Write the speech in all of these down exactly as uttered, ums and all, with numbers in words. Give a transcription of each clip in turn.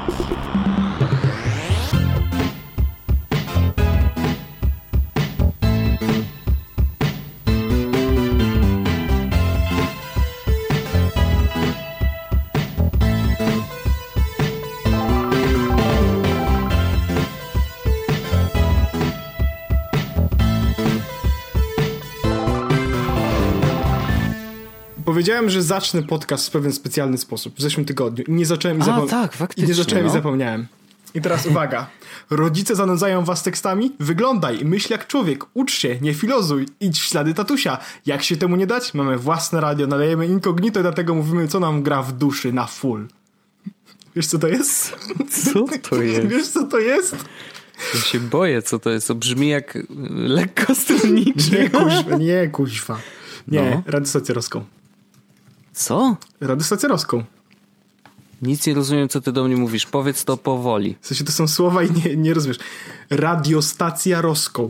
Powiedziałem, że zacznę podcast w pewien specjalny sposób w zeszłym tygodniu i nie zacząłem i, zapom- A, tak, faktycznie, i nie zacząłem no. i zapomniałem. I teraz uwaga. Rodzice zanędzają was tekstami? Wyglądaj, myśl jak człowiek, ucz się, nie filozuj, idź w ślady tatusia. Jak się temu nie dać? Mamy własne radio, nadajemy incognito i dlatego mówimy, co nam gra w duszy na full. Wiesz, co to jest? Co to jest? Wiesz, co to jest? Ja się boję, co to jest. To brzmi jak lekko stronniczy. Nie, kuźwa, nie, kuźwa. Nie, No. radiostację Roską. Co? Radiostację Roską. Nic nie rozumiem, co ty do mnie mówisz. Powiedz to powoli. W sensie to są słowa i nie, nie rozumiesz. Radiostacja Roską.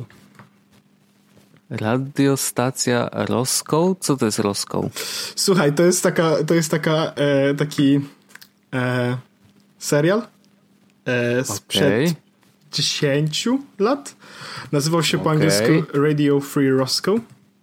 Radiostacja Roską? Co to jest Roską? Słuchaj, to jest taka, to jest taka, e, taki e, serial e, sprzed Okay. dziesięciu lat. Nazywał się po Okay. angielsku Radio Free Roscoe.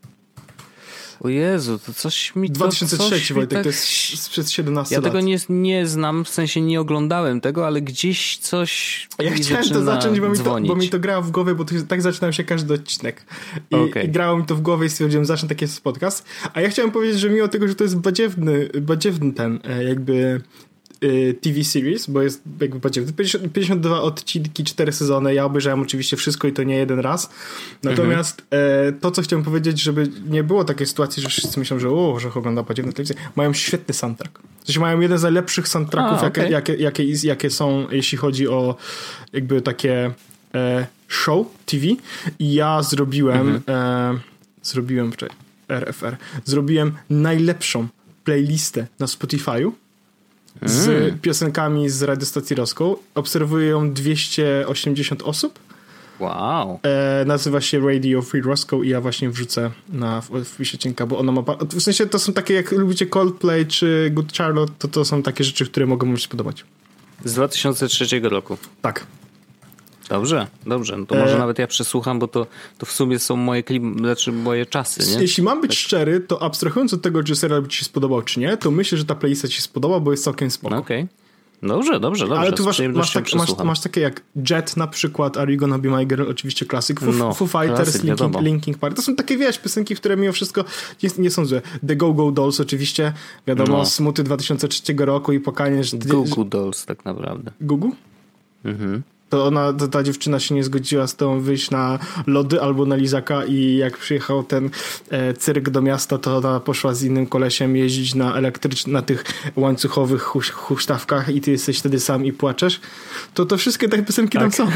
O Jezu, to coś mi... dwa tysiące trzeci, to coś mi Wojtek, tak... to jest sprzed siedemnastu Ja lat. tego nie, nie znam, w sensie nie oglądałem tego, ale gdzieś coś Ja mi chciałem to zaczyna zacząć, bo mi to, dzwonić. bo mi to grało w głowie, bo to, tak zaczynał się każdy odcinek. I, Okay. I grało mi to w głowie i stwierdziłem, zacznę taki podcast. A ja chciałem powiedzieć, że mimo tego, że to jest badziewny, badziewny ten e, jakby e, T V series, bo jest jakby badziewny, pięćdziesiąt, pięćdziesiąt dwa odcinki, cztery sezony, ja obejrzałem oczywiście wszystko i to nie jeden raz. Natomiast mhm. e, to, co chciałem powiedzieć, żeby nie było takiej sytuacji, że wszyscy myślą, że o, że ogląda badziewne telewizję, mają świetny soundtrack. W sensie mają jeden z najlepszych soundtracków, A, jakie, okay. jakie, jakie, jakie są, jeśli chodzi o jakby takie e, show T V. I ja zrobiłem mhm. e, zrobiłem, czekaj, R F R, zrobiłem najlepszą playlistę na Spotify'u z mm. piosenkami z radiostacji Roską. Obserwuje ją dwieście osiemdziesiąt osób. Wow. E, nazywa się Radio Free Roscoe i ja właśnie wrzucę na wpisie odcinka, bo ona ma... W sensie to są takie, jak lubicie Coldplay czy Good Charlotte, to to są takie rzeczy, które mogą wam się spodobać. Z dwa tysiące trzeciego roku. Tak. Dobrze, dobrze. No to może e... nawet ja przesłucham, bo to, to w sumie są moje klim... znaczy moje czasy, nie? Jeśli mam być tak. szczery, to abstrahując od tego, czy serial by ci się spodobał, czy nie, to myślę, że ta playlista ci się spodoba, bo jest całkiem spoko. Okej. Okay. Dobrze, dobrze, dobrze. Ale tu masz, masz, tak, masz, masz takie jak Jet na przykład, Are You Gonna Be My Girl, oczywiście klasyk, Foo, no, Foo Fighters, klasyk, Linkin, Linkin Park. To są takie, wiesz, piosenki, które mimo wszystko nie, nie są złe. The Go Go Dolls oczywiście, wiadomo, no. Smuty dwa tysiące trzeciego roku i pokanie, że... Go Go Dolls tak naprawdę. Gugu? Mhm. To ona, to ta dziewczyna się nie zgodziła z tą wyjść na lody albo na lizaka i jak przyjechał ten e, cyrk do miasta, to ona poszła z innym kolesiem jeździć na elektrycznych, na tych łańcuchowych huś, huśtawkach i ty jesteś wtedy sam i płaczesz. To to wszystkie te piosenki tak. tam są.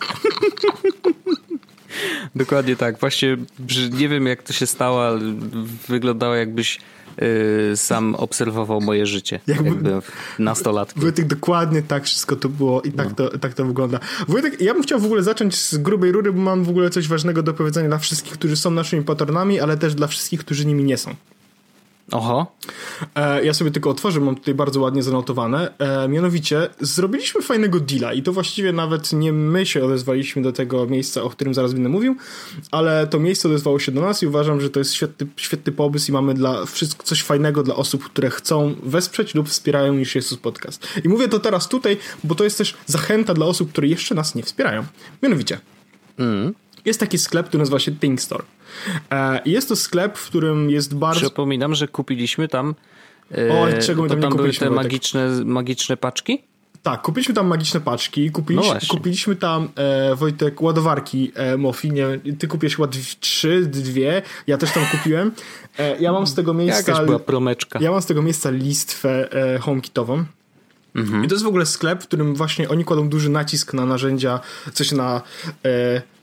Dokładnie tak. Właśnie nie wiem jak to się stało, ale wyglądało jakbyś Yy, sam obserwował moje życie. Jakby, jakby nastolatki. Wojtek, dokładnie tak wszystko to było i tak, no. to, tak to wygląda. Wojtek, ja bym chciał w ogóle zacząć z grubej rury, bo mam w ogóle coś ważnego do powiedzenia dla wszystkich, którzy są naszymi patronami, ale też dla wszystkich, którzy nimi nie są. Oho. E, ja sobie tylko otworzę, mam tutaj bardzo ładnie zanotowane. E, mianowicie zrobiliśmy fajnego deala i to właściwie nawet nie my się odezwaliśmy do tego miejsca, o którym zaraz będę mówił, ale to miejsce odezwało się do nas i uważam, że to jest świetny, świetny pomysł i mamy dla wszystko coś fajnego dla osób, które chcą wesprzeć lub wspierają Niż Jezus Podcast. I mówię to teraz tutaj, bo to jest też zachęta dla osób, które jeszcze nas nie wspierają. Mianowicie Mm. jest taki sklep, który nazywa się Think Store. Jest to sklep, w którym jest bardzo... Przypominam, że kupiliśmy tam... O, czego my tam, tam nie były kupiliśmy? te magiczne, magiczne paczki? Tak, kupiliśmy tam magiczne paczki, kupiliśmy, no kupiliśmy tam, e, Wojtek, ładowarki e, Mofi, nie, ty kupiłeś chyba trzy, dwie, ja też tam kupiłem. E, ja mam z tego miejsca... Jakaś była promeczka. Ja mam z tego miejsca listwę e, HomeKitową. Mhm. I to jest w ogóle sklep, w którym właśnie oni kładą duży nacisk na narzędzia, coś na e,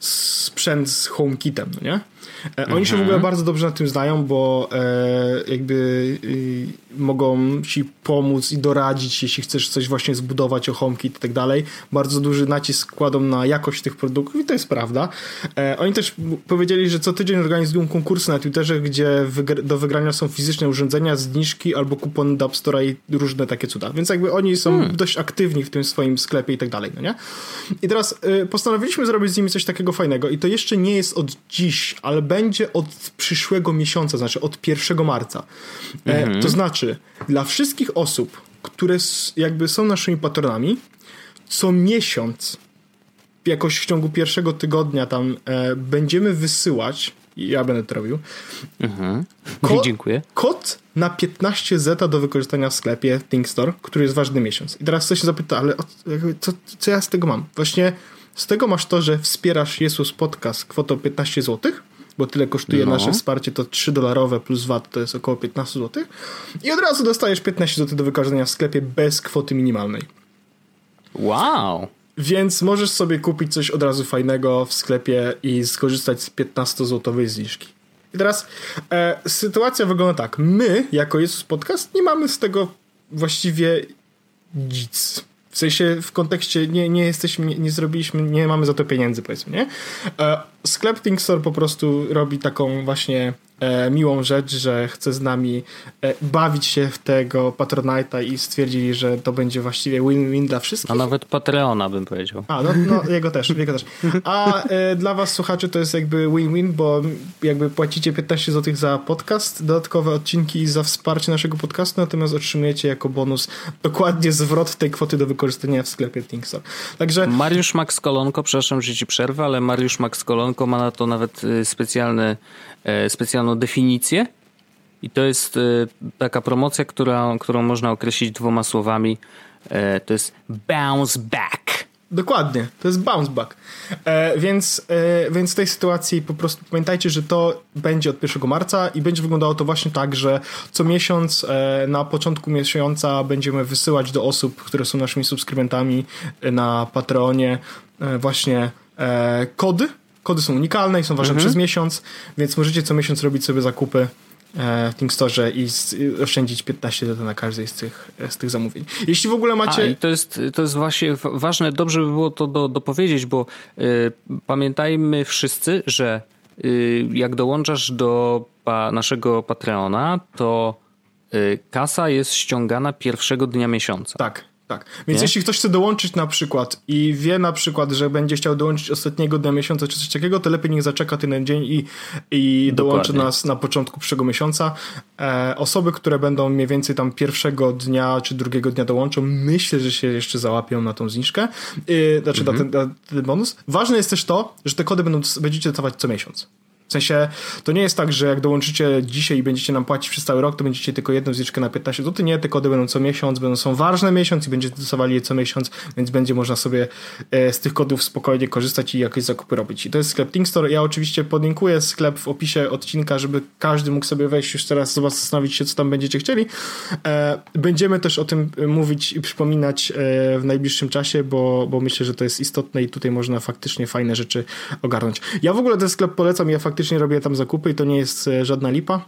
sprzęt z HomeKitem, no nie? Oni mhm. się w ogóle bardzo dobrze na tym znają, bo e, jakby y, mogą ci pomóc i doradzić, jeśli chcesz coś właśnie zbudować o HomeKit i tak dalej. Bardzo duży nacisk kładą na jakość tych produktów i to jest prawda. E, oni też powiedzieli, że co tydzień organizują konkursy na Twitterze, gdzie wygr- do wygrania są fizyczne urządzenia, zniżki albo kupony do App Store'a i różne takie cuda. Więc jakby oni są hmm. dość aktywni w tym swoim sklepie i tak dalej, no nie? I teraz y, postanowiliśmy zrobić z nimi coś takiego fajnego i to jeszcze nie jest od dziś, ale będzie od przyszłego miesiąca, znaczy od pierwszego marca. Mhm. E, to znaczy, dla wszystkich osób, które jakby są naszymi patronami, co miesiąc, jakoś w ciągu pierwszego tygodnia tam e, będziemy wysyłać, ja będę to robił, mhm. kod, Dziękuję. kod na piętnaście zeta do wykorzystania w sklepie ThinkStore, który jest ważny miesiąc. I teraz ktoś się zapyta, ale co, co ja z tego mam? Właśnie z tego masz to, że wspierasz Jesus Podcast kwotą piętnaście złotych, bo tyle kosztuje no. nasze wsparcie, to trzy dolarowe plus V A T to jest około piętnaście złotych i od razu dostajesz piętnaście złotych do wykorzystania w sklepie bez kwoty minimalnej. Wow! Więc możesz sobie kupić coś od razu fajnego w sklepie i skorzystać z piętnastozłotowej zniżki. I teraz e, sytuacja wygląda tak. My, jako Jesus Podcast, nie mamy z tego właściwie nic. W sensie w kontekście nie, nie jesteśmy, nie, nie zrobiliśmy, nie mamy za to pieniędzy, powiedzmy, nie? E, sklep ThinkStore po prostu robi taką właśnie e, miłą rzecz, że chce z nami e, bawić się w tego Patronite'a i stwierdzili, że to będzie właściwie win-win dla wszystkich. A nawet Patreona bym powiedział. A, no, no jego też, jego też. A e, dla was, słuchaczy, to jest jakby win-win, bo jakby płacicie piętnaście złotych za podcast, dodatkowe odcinki i za wsparcie naszego podcastu, natomiast otrzymujecie jako bonus dokładnie zwrot tej kwoty do wykorzystania w sklepie ThinkStore. Także... Mariusz Max Kolonko, przepraszam, że ci przerwę, ale Mariusz Max Kolonko ma na to nawet specjalne, specjalną definicję i to jest taka promocja, która, którą można określić dwoma słowami. To jest bounce back. Dokładnie, to jest bounce back. E, więc, e, więc w tej sytuacji po prostu pamiętajcie, że to będzie od pierwszego marca i będzie wyglądało to właśnie tak, że co miesiąc e, na początku miesiąca będziemy wysyłać do osób, które są naszymi subskrybentami e, na Patreonie e, właśnie e, kody. Kody są unikalne i są ważne mhm. przez miesiąc, więc możecie co miesiąc robić sobie zakupy w ThinkStore i oszczędzić piętnaście złotych na każdej z tych, z tych zamówień. Jeśli w ogóle macie... A, i to jest, to jest właśnie ważne, dobrze by było to do, dopowiedzieć, bo y, pamiętajmy wszyscy, że y, jak dołączasz do pa, naszego Patreona, to y, kasa jest ściągana pierwszego dnia miesiąca. Tak. Tak, więc nie? jeśli ktoś chce dołączyć na przykład i wie na przykład, że będzie chciał dołączyć ostatniego dnia miesiąca czy coś takiego, to lepiej niech zaczeka ten dzień i, i dołączy nas na początku przyszłego miesiąca. E, osoby, które będą mniej więcej tam pierwszego dnia czy drugiego dnia dołączą, myślę, że się jeszcze załapią na tą zniżkę, e, znaczy mhm. na, ten, na ten bonus. Ważne jest też to, że te kody będą, będziecie dostawać co miesiąc. W sensie, to nie jest tak, że jak dołączycie dzisiaj i będziecie nam płacić przez cały rok, to będziecie tylko jedną zniżkę na piętnaście złotych. Nie, te kody będą co miesiąc, będą są ważne miesiąc i będziecie dostawali je co miesiąc, więc będzie można sobie z tych kodów spokojnie korzystać i jakieś zakupy robić. I to jest sklep ThinkStore. Ja oczywiście podlinkuję sklep w opisie odcinka, żeby każdy mógł sobie wejść już teraz, zastanowić się, co tam będziecie chcieli. Będziemy też o tym mówić i przypominać w najbliższym czasie, bo, bo myślę, że to jest istotne i tutaj można faktycznie fajne rzeczy ogarnąć. Ja w ogóle ten sklep polecam, ja faktycznie robię tam zakupy i to nie jest żadna lipa.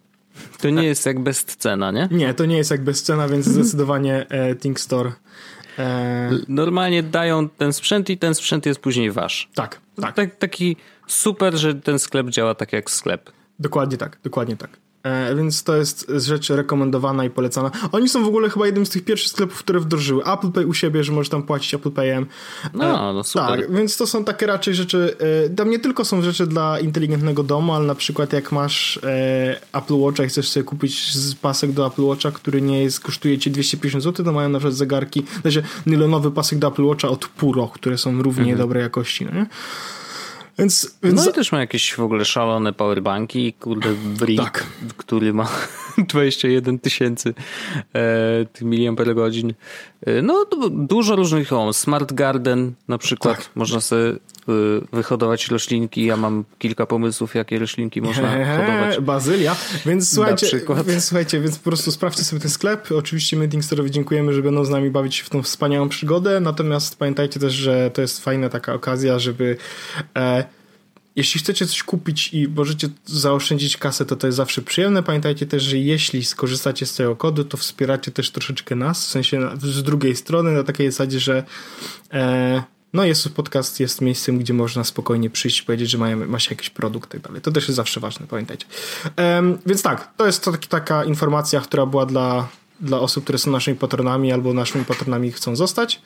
To nie jest jak bezcena, nie? Nie, to nie jest jak bezcena, więc zdecydowanie e, ThinkStore. E... Normalnie dają ten sprzęt i ten sprzęt jest później wasz. Tak, tak. tak. Taki super, że ten sklep działa tak jak sklep. Dokładnie tak, dokładnie tak. E, więc to jest rzecz rekomendowana i polecana. Oni są w ogóle chyba jednym z tych pierwszych sklepów, które wdrożyły Apple Pay u siebie, że możesz tam płacić Apple Payem. E, no, no super. Tak, więc to są takie raczej rzeczy, e, tam nie tylko są rzeczy dla inteligentnego domu, ale na przykład jak masz e, Apple Watcha i chcesz sobie kupić pasek do Apple Watcha, który nie jest, kosztuje ci dwieście pięćdziesiąt złotych, to mają na przykład zegarki, znaczy nylonowy pasek do Apple Watcha od Puro, które są równie mhm. dobrej jakości, no nie? Więc, więc... No i też ma jakieś w ogóle szalone powerbanki, kurde, brick, tak. który ma dwadzieścia jeden tysięcy e, miliamperogodzin. E, no dużo różnych, o, Smart Garden na przykład, tak. można sobie e, wyhodować roślinki. Ja mam kilka pomysłów, jakie roślinki można hodować. Bazylia. Więc słuchajcie, więc słuchajcie, więc po prostu sprawdźcie sobie ten sklep. Oczywiście my Thinksterowi dziękujemy, że będą z nami bawić się w tą wspaniałą przygodę, natomiast pamiętajcie też, że to jest fajna taka okazja, żeby e, jeśli chcecie coś kupić i możecie zaoszczędzić kasę, to to jest zawsze przyjemne. Pamiętajcie też, że jeśli skorzystacie z tego kodu, to wspieracie też troszeczkę nas, w sensie na, z drugiej strony, na takiej zasadzie, że e, no jest podcast, jest miejscem, gdzie można spokojnie przyjść i powiedzieć, że ma, ma się jakiś produkt i tak dalej. To też jest zawsze ważne, pamiętajcie. E, więc tak, to jest to taki, taka informacja, która była dla, dla osób, które są naszymi patronami albo naszymi patronami i chcą zostać.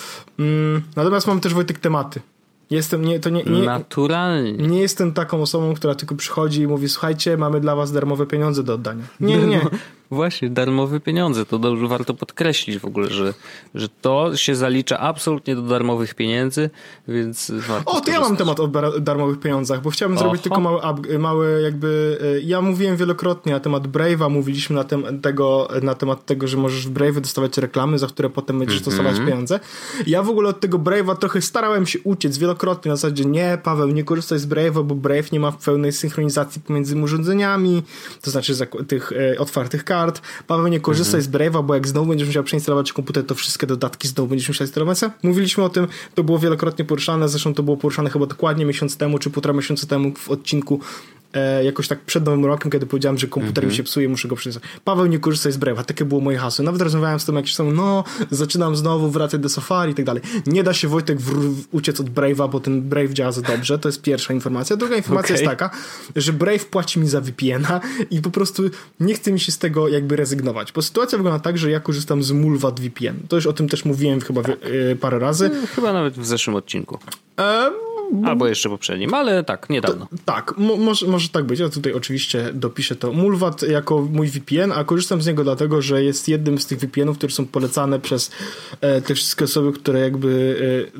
Mm, natomiast mam też, Wojtek, tematy. Jestem, nie, to nie, nie, Naturalnie. Nie jestem taką osobą, która tylko przychodzi i mówi, słuchajcie, mamy dla was darmowe pieniądze do oddania. Nie, nie. Właśnie, darmowe pieniądze. To dobrze, warto podkreślić w ogóle, że, że to się zalicza absolutnie do darmowych pieniędzy, więc warto. O, to ja mam temat o darmowych pieniądzach, bo chciałbym Oho. zrobić tylko mały, mały jakby... Ja mówiłem wielokrotnie na temat Brave'a, mówiliśmy na, tem, tego, na temat tego, że możesz w Brave'ie dostawać reklamy, za które potem będziesz mm-hmm. dostawać pieniądze. Ja w ogóle od tego Brave'a trochę starałem się uciec wielokrotnie, na zasadzie nie, Paweł, nie korzystaj z Brave'a, bo Brave nie ma pełnej synchronizacji pomiędzy urządzeniami, to znaczy tych e, otwartych kart. Paweł, nie korzystaj mhm. z Brave'a, bo jak znowu będziesz musiał przeinstalować komputer, to wszystkie dodatki znowu będziesz musiał instalować. Mówiliśmy o tym, to było wielokrotnie poruszane, zresztą to było poruszane chyba dokładnie miesiąc temu, czy półtora miesiąca temu w odcinku e, jakoś tak przed Nowym Rokiem, kiedy powiedziałem, że komputer mi się psuje, muszę go przeinstalować. Paweł, nie korzystaj z Brave'a, takie było moje hasło. Nawet rozmawiałem z tym, jak się są, no, zaczynam znowu wracać do Safari i tak dalej. Nie da się, Wojtek, w, w, uciec od Brave'a, bo ten Brave działa za dobrze, to jest pierwsza informacja. Druga informacja okay. jest taka, że Brave płaci mi za V P N-a i po prostu nie chce mi się z tego jakby rezygnować, bo sytuacja wygląda tak, że ja korzystam z Mulvat V P N. To już o tym też mówiłem chyba tak. w, parę razy. Chyba nawet w zeszłym odcinku. E, Albo jeszcze poprzednim, ale tak, niedawno. To, tak, mo, może, może tak być. Ja tutaj oczywiście dopiszę to. Mulvat jako mój V P N, a korzystam z niego dlatego, że jest jednym z tych V P N-ów, które są polecane przez e, te wszystkie osoby, które jakby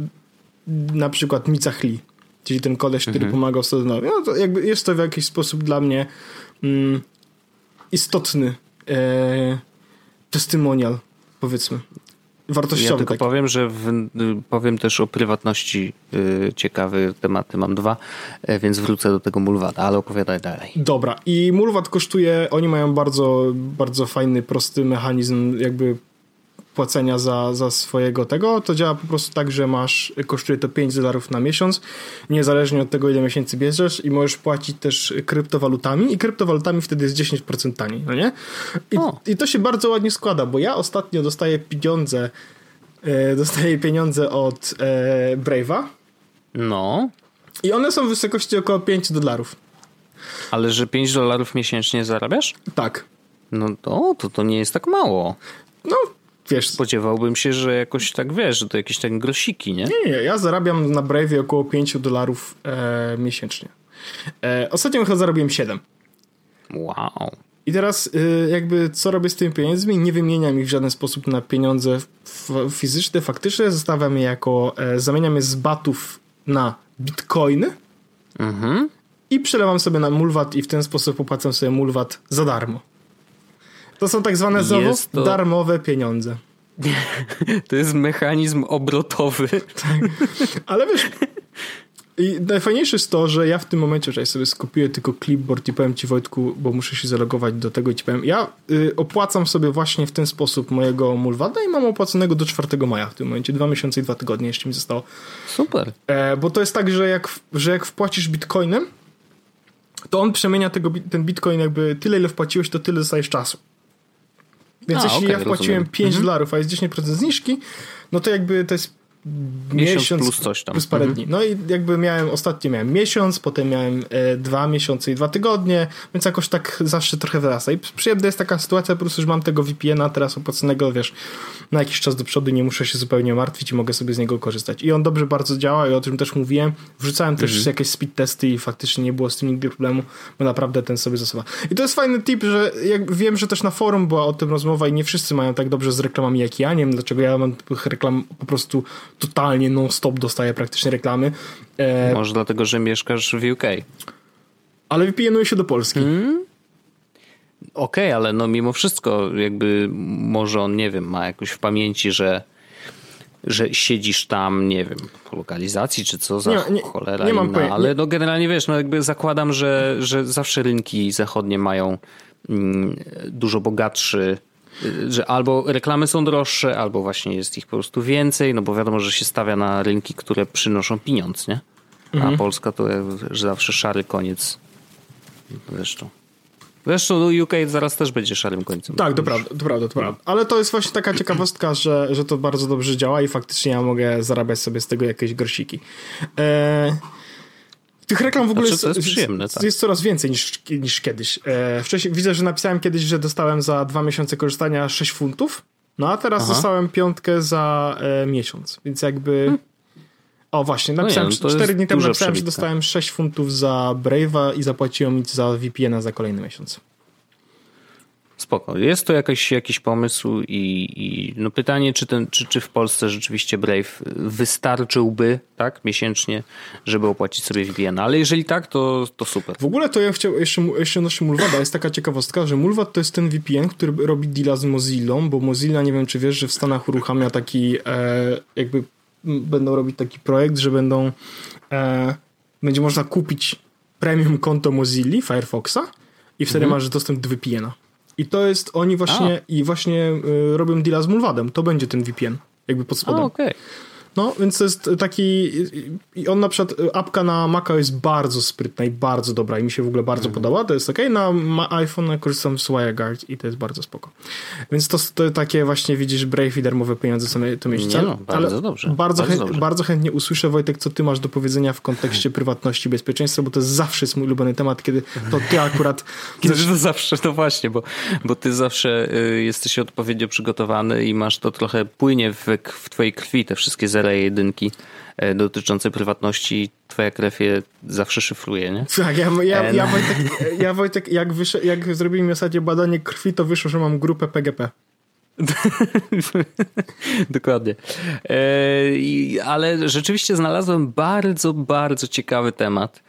e, na przykład Micah Lee, czyli ten koleś, który mhm. pomagał Stodonowi. No to jakby jest to w jakiś sposób dla mnie mm, istotny e, testimonial, powiedzmy. Wartościowy. Ja tylko taki. powiem, że w, powiem też o prywatności yy, ciekawe tematy. Mam dwa, yy, więc wrócę do tego Mulvata, ale opowiadaj dalej. Dobra. I Mulvat kosztuje, oni mają bardzo, bardzo fajny, prosty mechanizm jakby płacenia za, za swojego tego. To działa po prostu tak, że masz, kosztuje to pięć dolarów na miesiąc, niezależnie od tego, ile miesięcy bierzesz i możesz płacić też kryptowalutami i kryptowalutami wtedy jest dziesięć procent taniej, no nie? I, i to się bardzo ładnie składa, bo ja ostatnio dostaję pieniądze e, dostaję pieniądze od e, Brave'a. No. I one są w wysokości około pięć dolarów. Ale że pięć dolarów miesięcznie zarabiasz? Tak. No to, to, to nie jest tak mało. No, wiesz. Spodziewałbym się, że jakoś tak, wiesz, że to jakieś tak grosiki, nie? Nie, nie, ja zarabiam na Brave'ie około pięć dolarów e, miesięcznie. E, ostatnio chyba zarobiłem siedem. Wow. I teraz y, jakby co robię z tymi pieniędzmi? Nie wymieniam ich w żaden sposób na pieniądze f- fizyczne, faktyczne. Zostawiam je jako, e, zamieniam je z batów na bitcoiny mhm. i przelewam sobie na Mulvat i w ten sposób opłacam sobie Mulvat za darmo. To są tak zwane znowu to... darmowe pieniądze. To jest mechanizm obrotowy. Tak. Ale wiesz, i najfajniejsze jest to, że ja w tym momencie, że ja sobie skupię tylko clipboard i powiem ci, Wojtku, bo muszę się zalogować do tego i ci powiem, ja y, opłacam sobie właśnie w ten sposób mojego Mulvata i mam opłaconego do czwartego maja w tym momencie, dwa miesiące i dwa tygodnie jeszcze mi zostało. Super. E, bo to jest tak, że jak, że jak wpłacisz bitcoinem, to on przemienia tego, ten bitcoin jakby tyle, ile wpłaciłeś, to tyle dostajesz czasu. Więc a, jeśli okay, ja wpłaciłem rozumiem. pięć dolarów, a jest dziesięć procent zniżki, no to jakby to jest miesiąc, miesiąc plus coś tam. Plus parę mhm. dni. No i jakby miałem, ostatnio miałem miesiąc, potem miałem e, dwa miesiące i dwa tygodnie, więc jakoś tak zawsze trochę wyrasta. I przyjemna jest taka sytuacja, po prostu, że mam tego V P N-a teraz opłaconego, wiesz, na jakiś czas do przodu, nie muszę się zupełnie martwić i mogę sobie z niego korzystać. I on dobrze bardzo działa i o tym też mówiłem. Wrzucałem też mhm. jakieś speed testy i faktycznie nie było z tym nigdy problemu, bo naprawdę ten sobie zasuwa. I to jest fajny tip, że jak wiem, że też na forum była o tym rozmowa i nie wszyscy mają tak dobrze z reklamami jak ja. Nie wiem, dlaczego ja mam tych reklam po prostu totalnie non-stop dostaję praktycznie reklamy. E... Może dlatego, że mieszkasz w U K. Ale V P N-uje się do Polski. Hmm? Okej, okay, ale no mimo wszystko jakby może on, nie wiem, ma jakoś w pamięci, że że siedzisz tam, nie wiem, po lokalizacji, czy co za nie, nie, cholera nie mam inna, pojęcia. Ale no generalnie wiesz, no jakby zakładam, że, że zawsze rynki zachodnie mają mm, dużo bogatszy, że albo reklamy są droższe, albo właśnie jest ich po prostu więcej, no bo wiadomo, że się stawia na rynki, które przynoszą pieniądz, nie? A mhm. Polska to że zawsze szary koniec. Zresztą. Zresztą U K zaraz też będzie szarym końcem. Tak, to prawda, to prawda, to prawda. Ale to jest właśnie taka ciekawostka, że, że to bardzo dobrze działa i faktycznie ja mogę zarabiać sobie z tego jakieś grosiki. Eee, tych reklam w ogóle znaczy, jest, jest, przyjemne, tak. jest coraz więcej niż, niż kiedyś. Eee, wcześniej widzę, że napisałem kiedyś, że dostałem za dwa miesiące korzystania sześć funtów, no a teraz Aha. dostałem piątkę za e, miesiąc, więc jakby... Hmm. O właśnie, napisałem, no nie, cztery dni temu napisałem, że dostałem sześć funtów za Brave'a i zapłaciłem mi za V P N-a za kolejny miesiąc. Spoko. Jest to jakiś, jakiś pomysł i, i no pytanie, czy, ten, czy, czy w Polsce rzeczywiście Brave wystarczyłby tak miesięcznie, żeby opłacić sobie V P N, ale jeżeli tak, to, to super. W ogóle to ja chciał jeszcze, jeszcze odnośnie Mulvada, jest taka ciekawostka, że Mulvad to jest ten V P N, który robi deala z Mozillą, bo Mozilla, nie wiem czy wiesz, że w Stanach uruchamia taki e, jakby będą robić taki projekt, że będą e, będzie można kupić premium konto Mozilli, Firefoxa i wtedy mhm. masz dostęp do V P N-a. I to jest, oni właśnie A. i właśnie y, robią deala z Mulvadem. To będzie ten V P N, jakby pod spodem. A, okej. No, więc to jest taki i on na przykład, apka na Maca jest bardzo sprytna i bardzo dobra i mi się w ogóle bardzo mhm. podoba, to jest okej. Okay. Na iPhone korzystam z WireGuard i to jest bardzo spoko. Więc to, to takie właśnie widzisz, Brave i darmowe pieniądze są to miejsce. No, bardzo ale dobrze. Bardzo, bardzo, chęt, dobrze. bardzo chętnie usłyszę, Wojtek, co ty masz do powiedzenia w kontekście prywatności i bezpieczeństwa, bo to jest zawsze jest mój ulubiony temat, kiedy to ty akurat... Kiedy to zawsze, to właśnie, bo, bo ty zawsze y, jesteś odpowiednio przygotowany i masz to trochę płynie w, w twojej krwi, te wszystkie zera i jedynki dotyczące prywatności, twoja krew je zawsze szyfruje, nie? Tak, ja, ja, ja, Wojtek, ja Wojtek, jak, wyszedł, jak zrobili mi ostatnio badanie krwi, to wyszło, że mam grupę P G P. Dokładnie. E, ale rzeczywiście znalazłem bardzo, bardzo ciekawy temat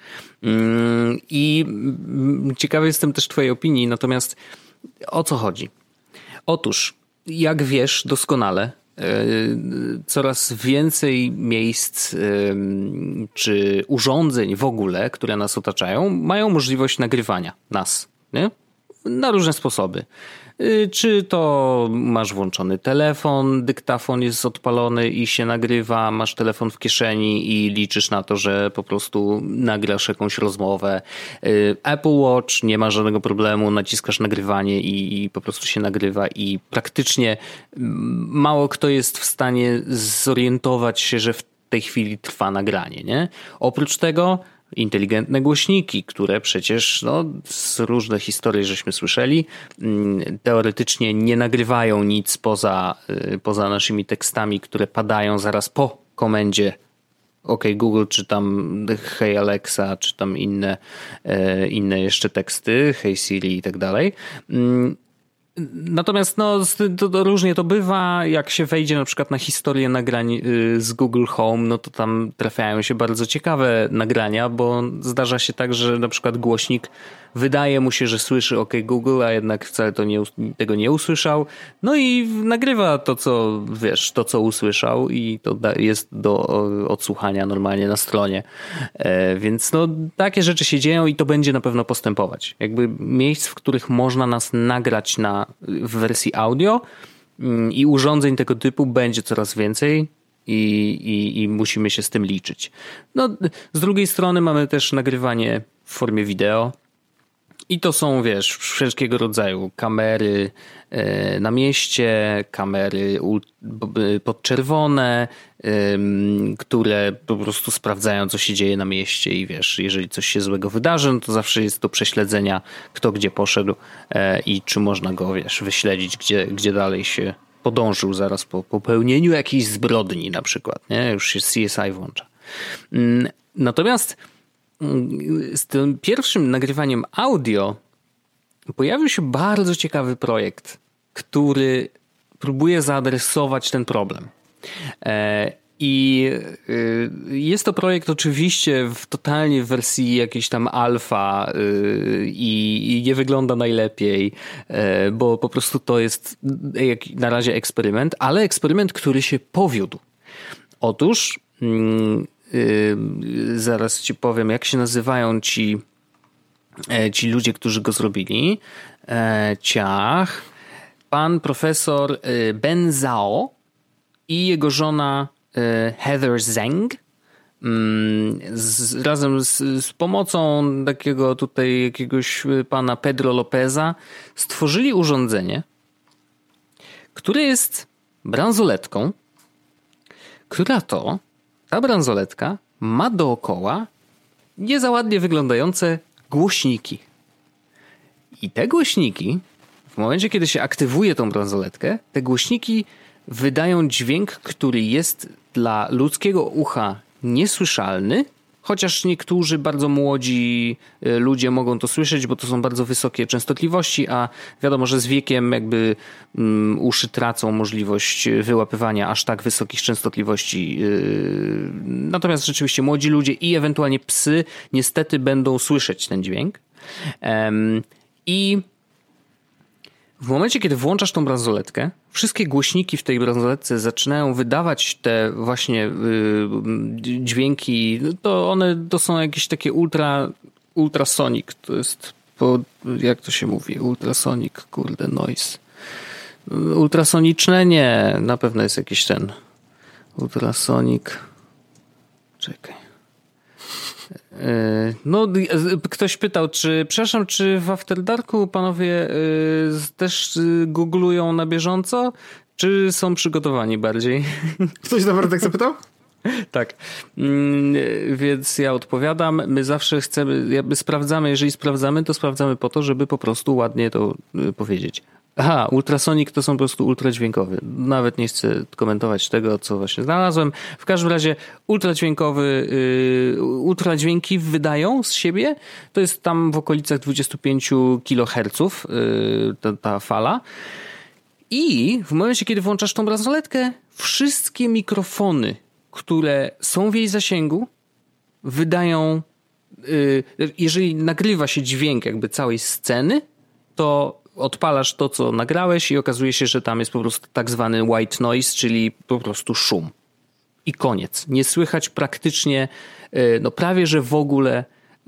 i ciekawy jestem też twojej opinii, natomiast o co chodzi? Otóż, jak wiesz doskonale, coraz więcej miejsc czy urządzeń w ogóle, które nas otaczają, mają możliwość nagrywania nas, nie? Na różne sposoby. Czy to masz włączony telefon, dyktafon jest odpalony i się nagrywa, masz telefon w kieszeni i liczysz na to, że po prostu nagrasz jakąś rozmowę. Apple Watch, nie ma żadnego problemu, naciskasz nagrywanie i, i po prostu się nagrywa i praktycznie mało kto jest w stanie zorientować się, że w tej chwili trwa nagranie, nie? Oprócz tego inteligentne głośniki, które przecież no, z różne historii żeśmy słyszeli, teoretycznie nie nagrywają nic poza, poza naszymi tekstami, które padają zaraz po komendzie OK Google, czy tam Hey Alexa, czy tam inne, inne jeszcze teksty, Hey Siri i tak dalej. Natomiast no, to, to różnie to bywa, jak się wejdzie na przykład na historię nagrań z Google Home, no to tam trafiają się bardzo ciekawe nagrania, bo zdarza się tak, że na przykład głośnik wydaje mu się, że słyszy OK Google, a jednak wcale to nie, tego nie usłyszał. No i nagrywa to, co wiesz, to co usłyszał i to jest do odsłuchania normalnie na stronie. E, więc no takie rzeczy się dzieją i to będzie na pewno postępować. Jakby miejsc, w których można nas nagrać na, w wersji audio i urządzeń tego typu będzie coraz więcej. I, i, i musimy się z tym liczyć. No, z drugiej strony mamy też nagrywanie w formie wideo. I to są, wiesz, wszelkiego rodzaju kamery na mieście, kamery podczerwone, które po prostu sprawdzają, co się dzieje na mieście i wiesz, jeżeli coś się złego wydarzy, no to zawsze jest do prześledzenia, kto gdzie poszedł i czy można go, wiesz, wyśledzić, gdzie, gdzie dalej się podążył zaraz po popełnieniu jakiejś zbrodni na przykład, nie? Już się C S I włącza. Natomiast z tym pierwszym nagrywaniem audio pojawił się bardzo ciekawy projekt, który próbuje zaadresować ten problem. I jest to projekt oczywiście w totalnie w wersji jakiejś tam alfa i nie wygląda najlepiej, bo po prostu to jest na razie eksperyment, ale eksperyment, który się powiódł. Otóż zaraz ci powiem, jak się nazywają ci, ci ludzie, którzy go zrobili. Ciach. Pan profesor Ben Zhao i jego żona Heather Zhang z, razem z, z pomocą takiego tutaj jakiegoś pana Pedro Lopeza stworzyli urządzenie, które jest bransoletką, która to, ta bransoletka ma dookoła nie za ładnie wyglądające głośniki. I te głośniki, w momencie kiedy się aktywuje tą bransoletkę, te głośniki wydają dźwięk, który jest dla ludzkiego ucha niesłyszalny, chociaż niektórzy bardzo młodzi ludzie mogą to słyszeć, bo to są bardzo wysokie częstotliwości, a wiadomo, że z wiekiem jakby um, uszy tracą możliwość wyłapywania aż tak wysokich częstotliwości. Yy, natomiast rzeczywiście młodzi ludzie i ewentualnie psy niestety będą słyszeć ten dźwięk. Um, I w momencie, kiedy włączasz tą bransoletkę, wszystkie głośniki w tej bransoletce zaczynają wydawać te właśnie y, dźwięki. To one to są jakieś takie ultra, ultrasonic. To jest, po, jak to się mówi? Ultrasonic, kurde, noise. Ultrasoniczne? Nie, na pewno jest jakiś ten ultrasonic. Czekaj. No, ktoś pytał, czy, przepraszam, czy w After Darku panowie y, też googlują na bieżąco, czy są przygotowani bardziej? Ktoś naprawdę tak zapytał? Tak, więc ja odpowiadam, my zawsze chcemy, jakby sprawdzamy, jeżeli sprawdzamy, to sprawdzamy po to, żeby po prostu ładnie to powiedzieć. Aha, ultrasonic to są po prostu ultradźwiękowy. Nawet nie chcę komentować tego, co właśnie znalazłem. W każdym razie ultradźwiękowy, yy, ultradźwięki wydają z siebie. To jest tam w okolicach dwadzieścia pięć kiloherców yy, ta, ta fala. I w momencie, kiedy włączasz tą bransoletkę, wszystkie mikrofony, które są w jej zasięgu, wydają, yy, jeżeli nagrywa się dźwięk jakby całej sceny, to odpalasz to, co nagrałeś i okazuje się, że tam jest po prostu tak zwany white noise, czyli po prostu szum. I koniec. Nie słychać praktycznie, no prawie, że w ogóle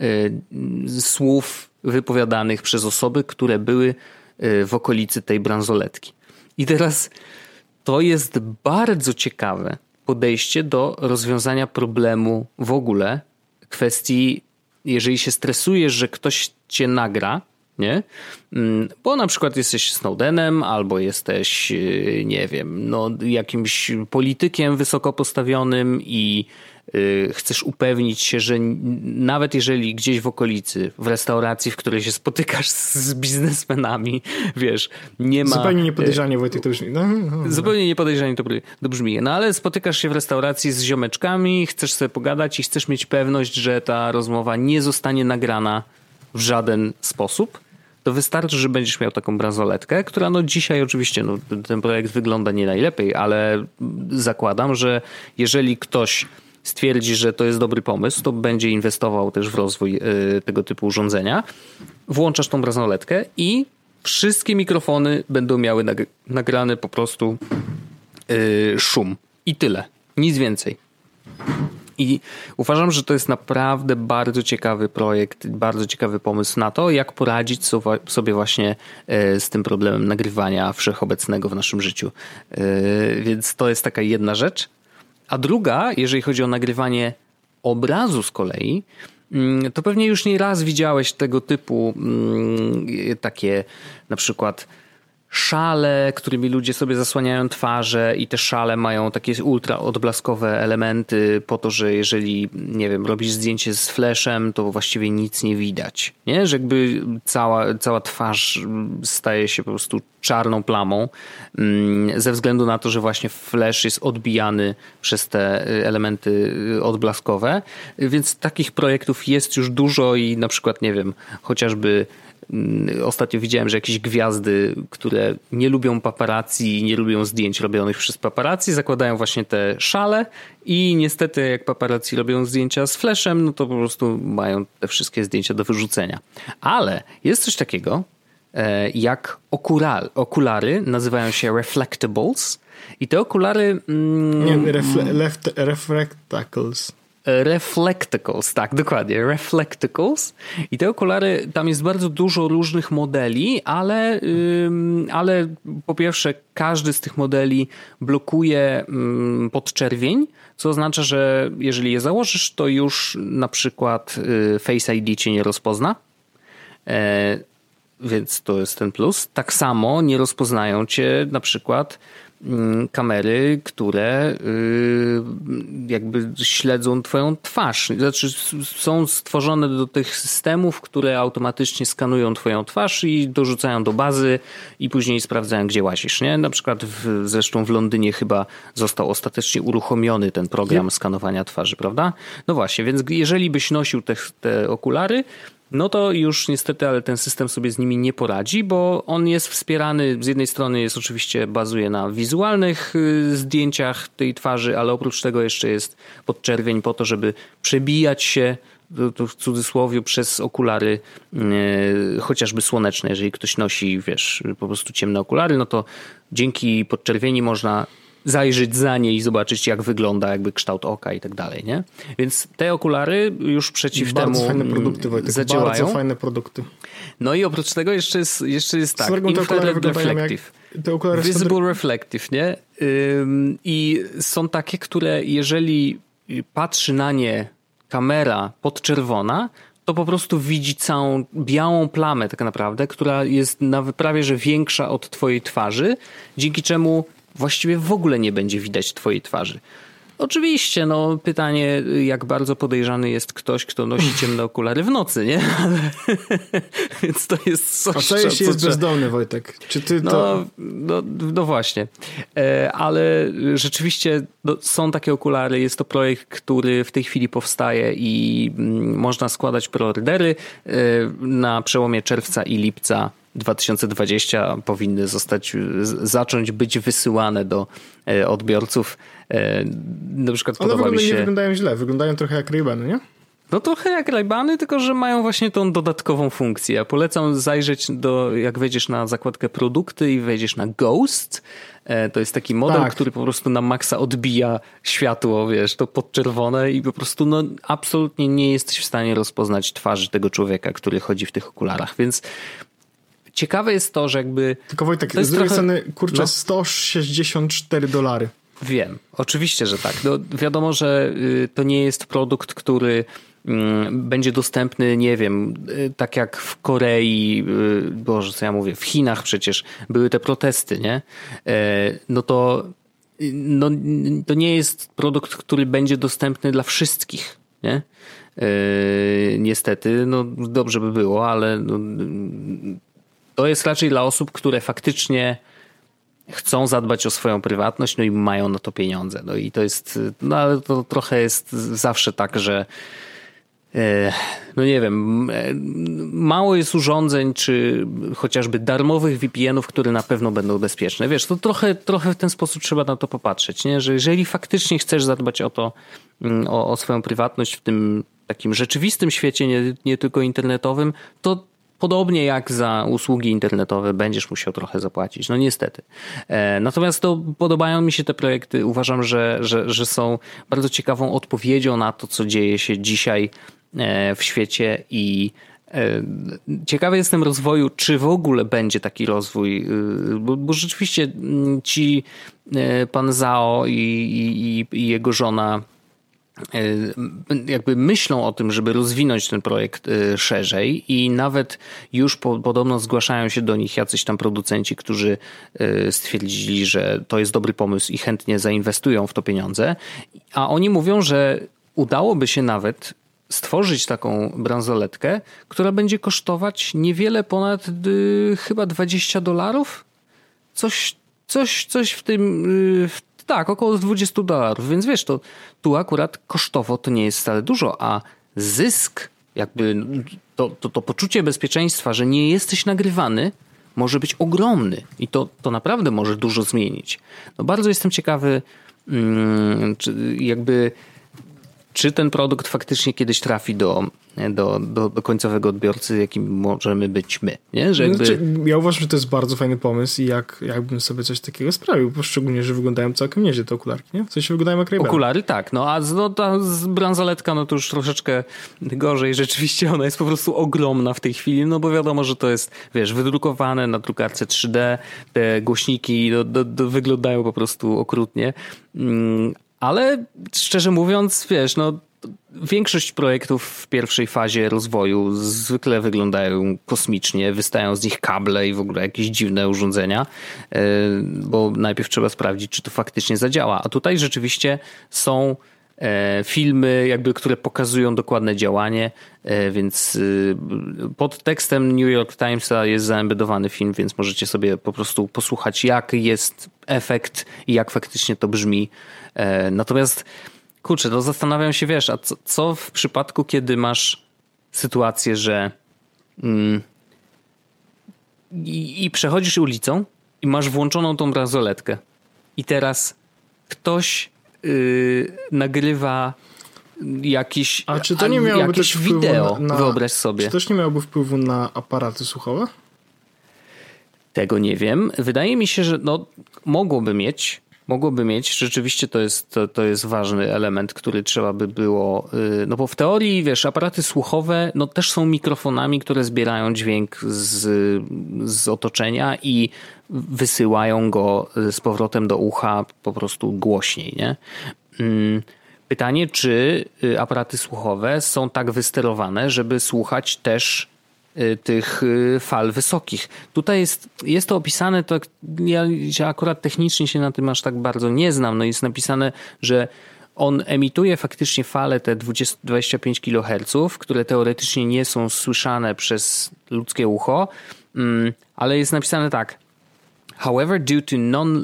słów wypowiadanych przez osoby, które były w okolicy tej bransoletki. I teraz to jest bardzo ciekawe podejście do rozwiązania problemu w ogóle, kwestii, jeżeli się stresujesz, że ktoś cię nagra, nie? Bo na przykład jesteś Snowdenem albo jesteś, nie wiem, no jakimś politykiem wysoko postawionym i chcesz upewnić się, że nawet jeżeli gdzieś w okolicy, w restauracji, w której się spotykasz z biznesmenami, wiesz, nie ma... Zupełnie niepodejrzanie, Wojtek, to brzmi. No, no, no. Zupełnie niepodejrzanie to, to brzmi. No ale spotykasz się w restauracji z ziomeczkami, chcesz sobie pogadać i chcesz mieć pewność, że ta rozmowa nie zostanie nagrana w żaden sposób, to wystarczy, że będziesz miał taką bransoletkę, która no dzisiaj oczywiście no, ten projekt wygląda nie najlepiej, ale zakładam, że jeżeli ktoś stwierdzi, że to jest dobry pomysł, to będzie inwestował też w rozwój y, tego typu urządzenia. Włączasz tą bransoletkę i wszystkie mikrofony będą miały nag- nagrany po prostu y, szum. I tyle. Nic więcej. I uważam, że to jest naprawdę bardzo ciekawy projekt, bardzo ciekawy pomysł na to, jak poradzić sobie właśnie z tym problemem nagrywania wszechobecnego w naszym życiu. Więc to jest taka jedna rzecz. A druga, jeżeli chodzi o nagrywanie obrazu z kolei, to pewnie już nie raz widziałeś tego typu takie na przykład szale, którymi ludzie sobie zasłaniają twarze i te szale mają takie ultra odblaskowe elementy po to, że jeżeli, nie wiem, robisz zdjęcie z flashem, to właściwie nic nie widać. Nie? Że jakby cała, cała twarz staje się po prostu czarną plamą ze względu na to, że właśnie flash jest odbijany przez te elementy odblaskowe. Więc takich projektów jest już dużo i na przykład, nie wiem, chociażby Ostatnio widziałem, że jakieś gwiazdy, które nie lubią paparazzi i nie lubią zdjęć robionych przez paparazzi, zakładają właśnie te szale i niestety jak paparazzi robią zdjęcia z flashem, no to po prostu mają te wszystkie zdjęcia do wyrzucenia. Ale jest coś takiego jak okulary, okulary nazywają się reflectables i te okulary... Mm, nie, refle, left, reflectacles. Reflectacles, tak, dokładnie, reflectacles i te okulary, tam jest bardzo dużo różnych modeli, ale, ym, ale po pierwsze każdy z tych modeli blokuje ym, podczerwień, co oznacza, że jeżeli je założysz, to już na przykład y, Face I D cię nie rozpozna, e, więc to jest ten plus. Tak samo nie rozpoznają cię na przykład kamery, które jakby śledzą twoją twarz. Znaczy są stworzone do tych systemów, które automatycznie skanują twoją twarz i dorzucają do bazy i później sprawdzają, gdzie łazisz. Nie? Na przykład w, zresztą w Londynie chyba został ostatecznie uruchomiony ten program skanowania twarzy, prawda? No właśnie, więc jeżeli byś nosił te, te okulary, no to już niestety, ale ten system sobie z nimi nie poradzi, bo on jest wspierany, z jednej strony jest oczywiście, bazuje na wizualnych zdjęciach tej twarzy, ale oprócz tego jeszcze jest podczerwień po to, żeby przebijać się, to w cudzysłowie, przez okulary yy, chociażby słoneczne. Jeżeli ktoś nosi, wiesz, po prostu ciemne okulary, no to dzięki podczerwieni można zajrzeć za nie i zobaczyć, jak wygląda jakby kształt oka i tak dalej, nie? Więc te okulary już przeciw bardzo temu fajne produkty, Wojtek, zadziałają. Bardzo fajne produkty. No i oprócz tego jeszcze jest, jeszcze jest tak, Sorry, infrared reflective, te okulary visible standard... reflective, nie? Ym, I są takie, które jeżeli patrzy na nie kamera podczerwona, to po prostu widzi całą białą plamę tak naprawdę, która jest nawet prawie że większa od twojej twarzy, dzięki czemu właściwie w ogóle nie będzie widać twojej twarzy. Oczywiście, no pytanie, jak bardzo podejrzany jest ktoś, kto nosi ciemne okulary w nocy, nie? Ale, więc to jest coś... A co jeśli jest bezdomny, Wojtek? Czy ty to... No, no, no właśnie. E, ale rzeczywiście no, są takie okulary. Jest to projekt, który w tej chwili powstaje i mm, można składać preordery. E, na przełomie czerwca i lipca dwa tysiące dwudziestego powinny zostać, zacząć być wysyłane do odbiorców. Na przykład One podoba mi się... nie wyglądają źle, wyglądają trochę jak Ray-Bany, nie? No trochę jak Ray-Bany, tylko że mają właśnie tą dodatkową funkcję. Ja polecam zajrzeć do, jak wejdziesz na zakładkę produkty i wejdziesz na Ghost. To jest taki model, tak, który po prostu na maksa odbija światło, wiesz, to podczerwone i po prostu no absolutnie nie jesteś w stanie rozpoznać twarzy tego człowieka, który chodzi w tych okularach, więc ciekawe jest to, że jakby... Tylko Wojtek, z drugiej trochę... strony, kurczę, no. sto sześćdziesiąt cztery dolary. Wiem, oczywiście, że tak. No, wiadomo, że to nie jest produkt, który będzie dostępny, nie wiem, tak jak w Korei, Boże, co ja mówię, w Chinach przecież były te protesty, nie? No to no, to nie jest produkt, który będzie dostępny dla wszystkich, nie? Niestety, no dobrze by było, ale no, to jest raczej dla osób, które faktycznie chcą zadbać o swoją prywatność, no i mają na to pieniądze. No i to jest, no ale to trochę jest zawsze tak, że no nie wiem, mało jest urządzeń, czy chociażby darmowych V P N-ów, które na pewno będą bezpieczne. Wiesz, to trochę, trochę w ten sposób trzeba na to popatrzeć, nie? Że jeżeli faktycznie chcesz zadbać o to, o, o swoją prywatność w tym takim rzeczywistym świecie, nie, nie tylko internetowym, to podobnie jak za usługi internetowe będziesz musiał trochę zapłacić. No niestety. Natomiast to podobają mi się te projekty. Uważam, że, że, że są bardzo ciekawą odpowiedzią na to, co dzieje się dzisiaj w świecie i ciekawy jestem rozwoju, czy w ogóle będzie taki rozwój, bo, bo rzeczywiście ci pan Zhao i, i, i jego żona jakby myślą o tym, żeby rozwinąć ten projekt szerzej i nawet już po, podobno zgłaszają się do nich jacyś tam producenci, którzy stwierdzili, że to jest dobry pomysł i chętnie zainwestują w to pieniądze, a oni mówią, że udałoby się nawet stworzyć taką bransoletkę, która będzie kosztować niewiele ponad y, chyba dwadzieścia dolarów. Coś, coś, coś w tym... Y, w, tak, około dwadzieścia dolarów. Więc wiesz, to tu akurat kosztowo to nie jest wcale dużo, a zysk Jakby to, to, to poczucie bezpieczeństwa, że nie jesteś nagrywany, może być ogromny i to, to naprawdę może dużo zmienić. No bardzo jestem ciekawy, hmm, czy jakby czy ten produkt faktycznie kiedyś trafi do, do, do, do końcowego odbiorcy, jakim możemy być my. Nie? Że jakby... znaczy, ja uważam, że to jest bardzo fajny pomysł i jak, jakbym sobie coś takiego sprawił, bo szczególnie, że wyglądają całkiem nieźle te okularki, nie? W sensie wyglądają jak Ray-Ban. Okulary tak, no a z, no, ta z bransoletka no to już troszeczkę gorzej. Rzeczywiście ona jest po prostu ogromna w tej chwili, no bo wiadomo, że to jest, wiesz, wydrukowane na drukarce trzy D, te głośniki no, do, do, wyglądają po prostu okrutnie. Mm, ale szczerze mówiąc, wiesz, no większość projektów w pierwszej fazie rozwoju zwykle wyglądają kosmicznie, wystają z nich kable i w ogóle jakieś dziwne urządzenia, bo najpierw trzeba sprawdzić, czy to faktycznie zadziała. A tutaj rzeczywiście są filmy, jakby, które pokazują dokładne działanie, więc pod tekstem New York Timesa jest zaembedowany film, więc możecie sobie po prostu posłuchać, jak jest efekt i jak faktycznie to brzmi. Natomiast kurczę, no zastanawiam się, wiesz, a co, co w przypadku, kiedy masz sytuację, że mm, i, i przechodzisz ulicą i masz włączoną tą bransoletkę i teraz ktoś yy, nagrywa jakiś, a czy to nie miałoby jakieś wideo, na, wyobraź sobie. Czy też nie miałoby wpływu na aparaty słuchowe? Tego nie wiem. Wydaje mi się, że no, mogłoby mieć, Mogłoby mieć, rzeczywiście to jest, to, to jest ważny element, który trzeba by było, no bo w teorii, wiesz, aparaty słuchowe no też są mikrofonami, które zbierają dźwięk z, z otoczenia i wysyłają go z powrotem do ucha po prostu głośniej, nie? Pytanie, czy aparaty słuchowe są tak wysterowane, żeby słuchać też tych fal wysokich. Tutaj jest, jest to opisane, to ja, ja akurat technicznie się na tym aż tak bardzo nie znam, no jest napisane, że on emituje faktycznie fale te dwadzieścia, dwadzieścia pięć kiloherców, które teoretycznie nie są słyszane przez ludzkie ucho, ale jest napisane tak. However, due to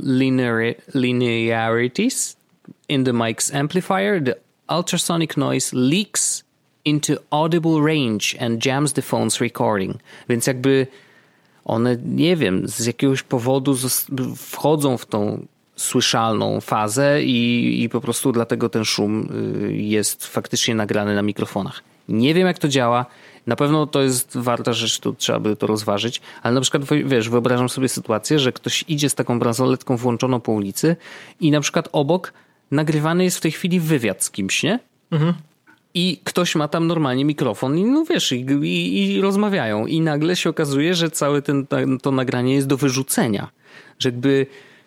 non-linearities in the mic's amplifier, the ultrasonic noise leaks into audible range and jams the phone's recording. Więc jakby one, nie wiem, z jakiegoś powodu wchodzą w tą słyszalną fazę i, i po prostu dlatego ten szum jest faktycznie nagrany na mikrofonach. Nie wiem, jak to działa. Na pewno to jest warta rzecz, tu trzeba by to rozważyć, ale na przykład, wiesz, wyobrażam sobie sytuację, że ktoś idzie z taką bransoletką włączoną po ulicy i na przykład obok nagrywany jest w tej chwili wywiad z kimś, nie? Mhm. I ktoś ma tam normalnie mikrofon i no wiesz, i, i, i rozmawiają i nagle się okazuje, że całe ten, to nagranie jest do wyrzucenia. Że jakby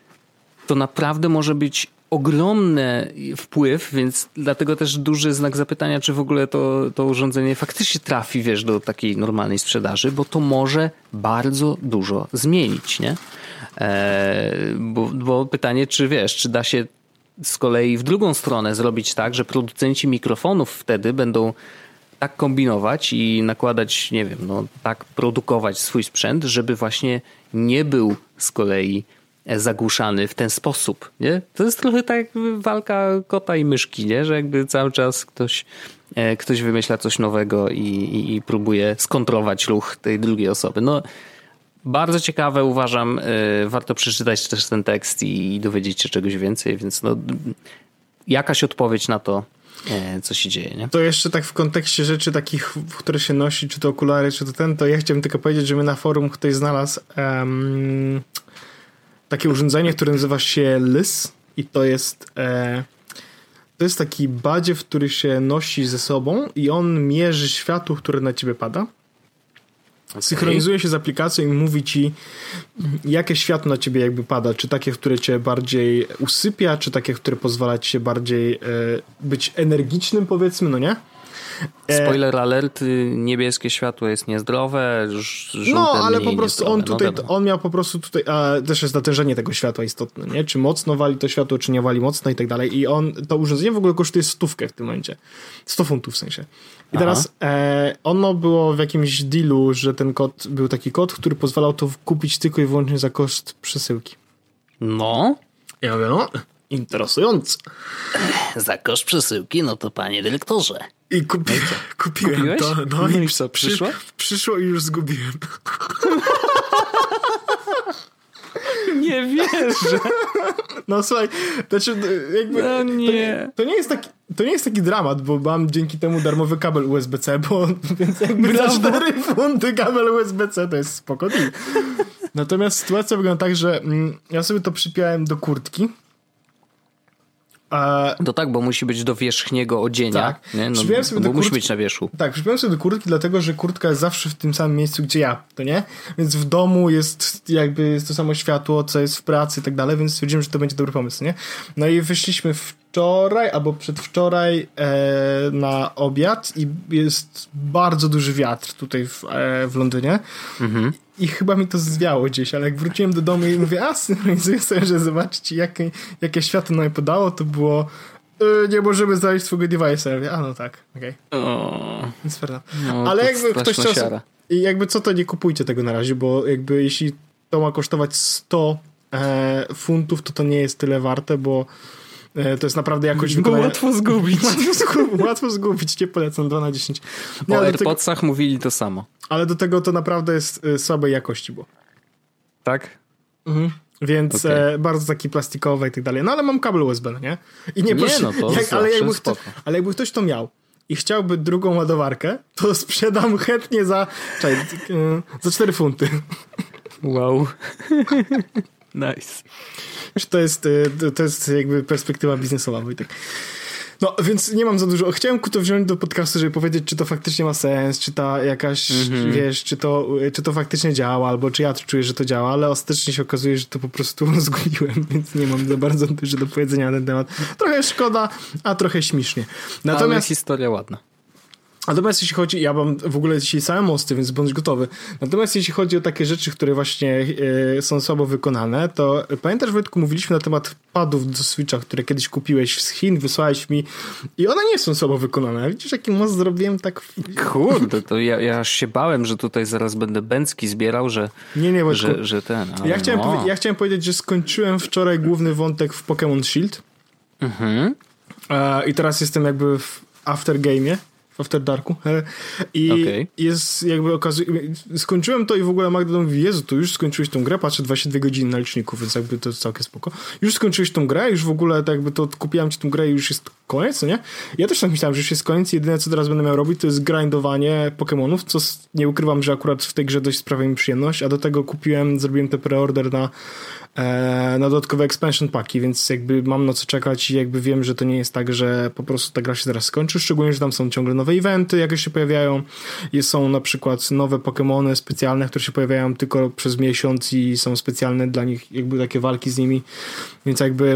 to naprawdę może być ogromny wpływ, więc dlatego też duży znak zapytania, czy w ogóle to, to urządzenie faktycznie trafi, wiesz, do takiej normalnej sprzedaży, bo to może bardzo dużo zmienić, nie? Eee, bo, bo pytanie, czy wiesz, czy da się z kolei w drugą stronę zrobić tak, że producenci mikrofonów wtedy będą tak kombinować i nakładać, nie wiem, no tak produkować swój sprzęt, żeby właśnie nie był z kolei zagłuszany w ten sposób, nie? To jest trochę tak jakby walka kota i myszki, nie? Że jakby cały czas ktoś, ktoś wymyśla coś nowego i, i, i próbuje skontrować ruch tej drugiej osoby. No bardzo ciekawe, uważam, warto przeczytać też ten tekst i dowiedzieć się czegoś więcej, więc no jakaś odpowiedź na to, co się dzieje, nie? To jeszcze tak w kontekście rzeczy takich, które się nosi, czy to okulary, czy to ten, to ja chciałem tylko powiedzieć, że my na forum ktoś znalazł um, takie urządzenie, które nazywa się L Y S i to jest e, to jest taki badziew, który się nosi ze sobą i on mierzy światło, które na ciebie pada. Okay. Synchronizuje się z aplikacją i mówi ci, jakie światło na ciebie jakby pada, czy takie, które cię bardziej usypia, czy takie, które pozwala ci się bardziej e, być energicznym, powiedzmy, no nie? Spoiler alert, niebieskie światło jest niezdrowe, żółte no, ale po prostu niezdrowe. on tutaj, no, on miał po prostu tutaj, a też jest natężenie tego światła istotne, nie? Czy mocno wali to światło, czy nie wali mocno i tak dalej. I on, to urządzenie w ogóle kosztuje stówkę w tym momencie. sto funtów w sensie. I Aha. teraz e, ono było w jakimś dealu, że ten kod, był taki kod, który pozwalał to kupić tylko i wyłącznie za koszt przesyłki. No. Ja mówię, no. Interesujące. Za koszt przesyłki, no to panie dyrektorze. I kupi, kupiłem Kupiłeś? to. No, No i i co, przy, przyszło? Przyszło i już zgubiłem. Nie wierzę. No słuchaj, znaczy jakby... No nie. To, to, nie jest taki, to nie jest taki dramat, bo mam dzięki temu darmowy kabel U S B C, bo więc jakby za cztery funty kabel U S B C to jest spoko deal. Natomiast sytuacja wygląda tak, że mm, ja sobie to przypiąłem do kurtki. A, To tak, bo musi być do wierzchniego odzienia. Tak. Nie? No, Przypiąłem sobie bo do musi kurtki- być na wierzchu. Tak, przypiąłem sobie do kurtki, dlatego że kurtka jest zawsze w tym samym miejscu, gdzie ja, to nie? Więc w domu jest jakby jest to samo światło, co jest w pracy i tak dalej, więc stwierdziłem, że to będzie dobry pomysł, nie? No i wyszliśmy wczoraj albo przedwczoraj e, na obiad i jest bardzo duży wiatr tutaj w, e, w Londynie. Mhm. I chyba mi to zwiało gdzieś, ale jak wróciłem do domu i mówię, a synchronizuję sobie, że zobaczcie jakie, jakie światło nam podało, to było y, nie możemy znaleźć twojego device'a. Ja mówię, a no tak, okej. Okay. Więc fair enough. No, ale jakby ktoś chciał... siara. I jakby co, to nie kupujcie tego na razie, bo jakby jeśli to ma kosztować sto e, funtów, to to nie jest tyle warte, bo e, to jest naprawdę jakoś wykonania... łatwo zgubić. łatwo, zgubić łatwo zgubić, nie polecam, dwa na dziesięć. Nie, o ale AirPodsach tego... mówili to samo. Ale do tego to naprawdę jest y, słabej jakości było. Tak? Mhm. Więc okay. e, bardzo taki plastikowy i tak dalej. No ale mam kabel U S B, no nie? I nie, nie proszę, no to jak, ale, jakby kto, ale jakby ktoś to miał i chciałby drugą ładowarkę, to sprzedam chętnie za czekaj, y, za cztery funty. Wow. Nice. To jest, y, to jest jakby perspektywa biznesowa, Wojtek. No, więc nie mam za dużo. Chciałem to wziąć do podcastu, żeby powiedzieć, czy to faktycznie ma sens, czy ta jakaś, mm-hmm. wiesz, czy to, czy to faktycznie działa, albo czy ja czuję, że to działa, ale ostatecznie się okazuje, że to po prostu zgubiłem, więc nie mam za bardzo dużo do powiedzenia na ten temat. Trochę szkoda, a trochę śmiesznie. Natomiast ale historia ładna. Natomiast jeśli chodzi, ja mam w ogóle dzisiaj same mosty, więc bądź gotowy. Natomiast jeśli chodzi o takie rzeczy, które właśnie e, są słabo wykonane, to pamiętasz, Wojtku, mówiliśmy na temat padów do Switcha, które kiedyś kupiłeś z Chin, wysłałeś mi i one nie są słabo wykonane. Widzisz, jaki most zrobiłem tak... Kurde, to ja, ja aż się bałem, że tutaj zaraz będę bęcki zbierał, że, nie, nie, Wojtku. że, że ten... Ja chciałem, no. powie- ja chciałem powiedzieć, że skończyłem wczoraj główny wątek w Pokémon Shield Mhm. e, i teraz jestem jakby w aftergame'ie. W After Darku. I okay. jest jakby okazuje... Skończyłem to i w ogóle Magda mówi, Jezu, to już skończyłeś tą grę, patrzę dwadzieścia dwie godziny na liczniku, więc jakby to jest całkiem spoko. Już skończyłeś tą grę, już w ogóle tak jakby to kupiłem ci tą grę i już jest koniec, no nie? Ja też tak myślałem, że już jest koniec i jedyne co teraz będę miał robić to jest grindowanie Pokemonów, co nie ukrywam, że akurat w tej grze dość sprawia mi przyjemność, a do tego kupiłem, zrobiłem te preorder na na dodatkowe expansion packi, więc jakby mam na co czekać i jakby wiem, że to nie jest tak, że po prostu ta gra się zaraz skończy, szczególnie, że tam są ciągle nowe eventy, jakie się pojawiają i są na przykład nowe Pokemony specjalne, które się pojawiają tylko przez miesiąc i są specjalne dla nich jakby takie walki z nimi, więc jakby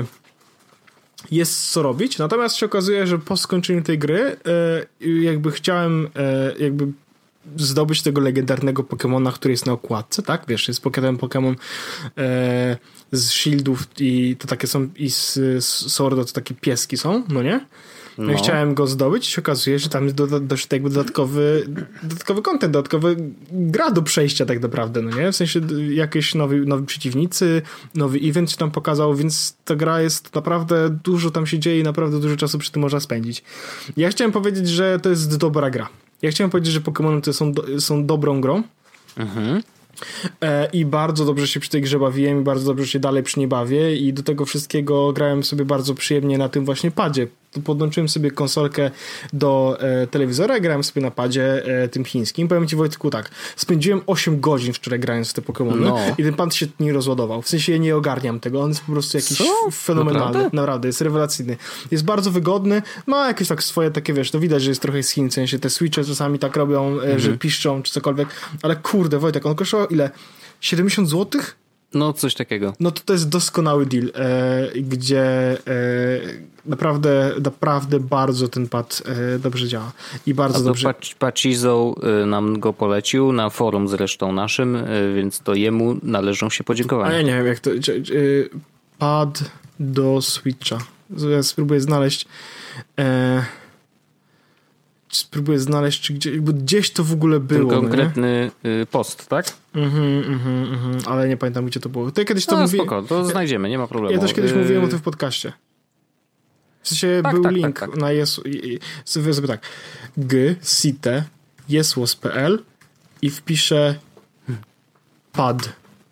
jest co robić, natomiast się okazuje, że po skończeniu tej gry jakby chciałem jakby zdobyć tego legendarnego Pokemona, który jest na okładce, tak? Wiesz, jest Pokémon Pokémon e, z Shieldów i to takie są i z, z Sworda to takie pieski są, no nie? No. No i chciałem go zdobyć i się okazuje, że tam jest do, dość jakby dodatkowy dodatkowy content, dodatkowy gra do przejścia tak naprawdę, no nie? W sensie jakieś nowi, nowi przeciwnicy, nowy event się tam pokazał, więc ta gra jest naprawdę, dużo tam się dzieje i naprawdę dużo czasu przy tym można spędzić. Ja chciałem powiedzieć, że to jest dobra gra. Ja chciałem powiedzieć, że Pokémony to są, do, są dobrą grą. Mhm. E, I bardzo dobrze się przy tej grze bawiłem i bardzo dobrze się dalej przy niej bawię i do tego wszystkiego grałem sobie bardzo przyjemnie na tym właśnie padzie. Podłączyłem sobie konsolkę do e, telewizora i grałem sobie na padzie e, tym chińskim. Powiem ci, Wojtku, tak, spędziłem osiem godzin wczoraj grając w te Pokémony no. i ten pad się nie rozładował. W sensie ja nie ogarniam tego. On jest po prostu jakiś Co? fenomenalny. Naprawdę? Naprawdę, jest rewelacyjny. Jest bardzo wygodny. Ma jakieś tak swoje takie, wiesz, to widać, że jest trochę z Chin, w sensie te switche czasami tak robią, mhm. że piszczą czy cokolwiek. Ale kurde, Wojtek, on kosztował ile? siedemdziesiąt złotych? No, coś takiego. No to to jest doskonały deal, e, gdzie e, naprawdę, naprawdę bardzo ten pad e, dobrze działa. I bardzo dobrze. Pacizo nam go polecił, na forum zresztą naszym, więc to jemu należą się podziękowania. A ja nie wiem, jak to... Pad do Switcha. Ja spróbuję znaleźć... E, spróbuję znaleźć, czy gdzie, bo gdzieś to w ogóle było. Ten konkretny nie? post, tak? Mhm, mhm, mhm, ale nie pamiętam, gdzie to było. To ja kiedyś to no, mówiłem. spoko, to znajdziemy, nie ma problemu. Ja też kiedyś y... mówiłem o tym w podcaście. W sensie tak, był tak, link tak, tak. na Yes... Sobie sobie tak. G, site, jesłos kropka p l i wpiszę pad.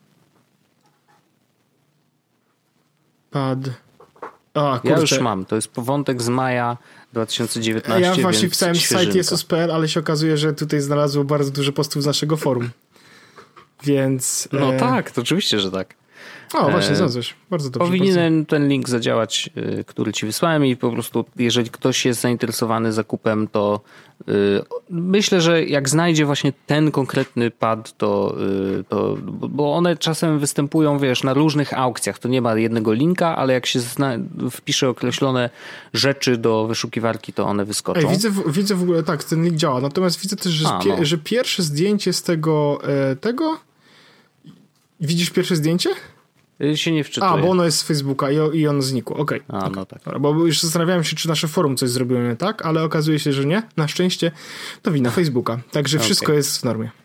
Pad. A, kurczę. Ja już mam, to jest wątek z maja dwa tysiące dziewiętnastego. Ja właśnie więc wpisałem świeżynka. site jesłos kropka p l, ale się okazuje, że tutaj znalazło bardzo dużo postów z naszego forum. Więc... No e... tak, to oczywiście, że tak. O, właśnie, e... znalazłeś. Bardzo dobrze. Powinien bardzo. ten link zadziałać, y, który ci wysłałem i po prostu jeżeli ktoś jest zainteresowany zakupem, to y, myślę, że jak znajdzie właśnie ten konkretny pad, to, y, to bo one czasem występują, wiesz, na różnych aukcjach. To nie ma jednego linka, ale jak się zna, wpisze określone rzeczy do wyszukiwarki, to one wyskoczą. Ej, widzę, widzę w ogóle, tak, ten link działa. Natomiast widzę też, że, A, pie, no. że pierwsze zdjęcie z tego, e, tego... Widzisz pierwsze zdjęcie? Y, się nie wczytuję. A, bo ono jest z Facebooka i, i ono znikło. Okej. A, Okay. no tak. Dobra, bo już zastanawiałem się, czy nasze forum coś zrobiło nie tak, ale okazuje się, że nie. Na szczęście to wina Facebooka. Także Okay. wszystko jest w normie.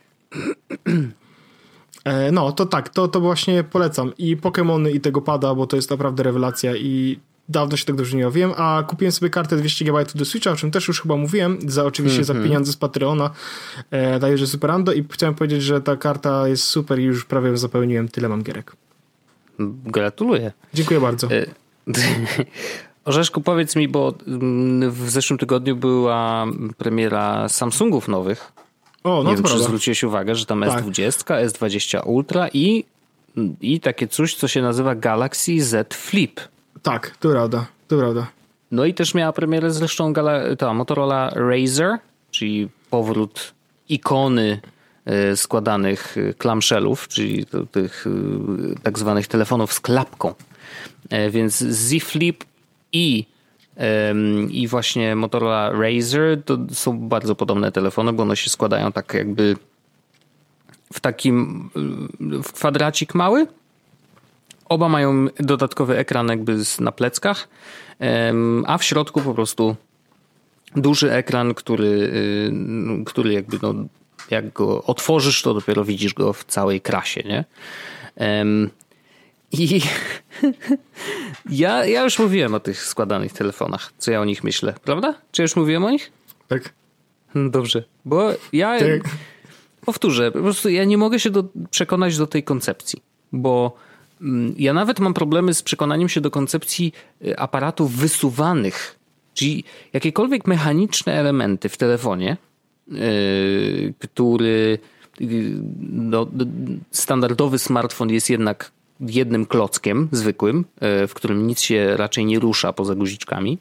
e, no, to tak, to, to właśnie polecam. I Pokemony, i tego pada, bo to jest naprawdę rewelacja i dawno się tak dobrze nie bawiłem, a kupiłem sobie kartę dwieście gigabajtów do Switcha, o czym też już chyba mówiłem, za oczywiście mm-hmm. za pieniądze z Patreona, e, daje, że Superando i chciałem powiedzieć, że ta karta jest super i już prawie zapełniłem, tyle mam gierek. Gratuluję. Dziękuję bardzo. Orzeszku, powiedz mi, bo w zeszłym tygodniu była premiera Samsungów nowych. O, no nie wiem, prawda. czy zwróciłeś uwagę, że tam tak. S dwadzieścia, S dwadzieścia Ultra i, i takie coś, co się nazywa Galaxy Z Flip. Tak, to prawda, to prawda. No i też miała premierę zresztą Gala- ta Motorola Razr, czyli powrót ikony y, składanych clamshellów, czyli to, tych y, tak zwanych telefonów z klapką. E, więc Z Flip i i właśnie Motorola Razr to są bardzo podobne telefony, bo one się składają tak jakby w takim w kwadracik mały. Oba mają dodatkowy ekran jakby na pleckach, a w środku po prostu duży ekran, który, który jakby no, jak go otworzysz, to dopiero widzisz go w całej krasie, nie? I ja, ja już mówiłem o tych składanych telefonach, co ja o nich myślę, prawda? Czy ja już mówiłem o nich? Tak. Dobrze, bo ja tak. powtórzę, po prostu ja nie mogę się do, przekonać do tej koncepcji, bo mm, ja nawet mam problemy z przekonaniem się do koncepcji aparatów wysuwanych, czyli jakiekolwiek mechaniczne elementy w telefonie, yy, który yy, no, standardowy smartfon jest jednak jednym klockiem zwykłym, w którym nic się raczej nie rusza poza guziczkami,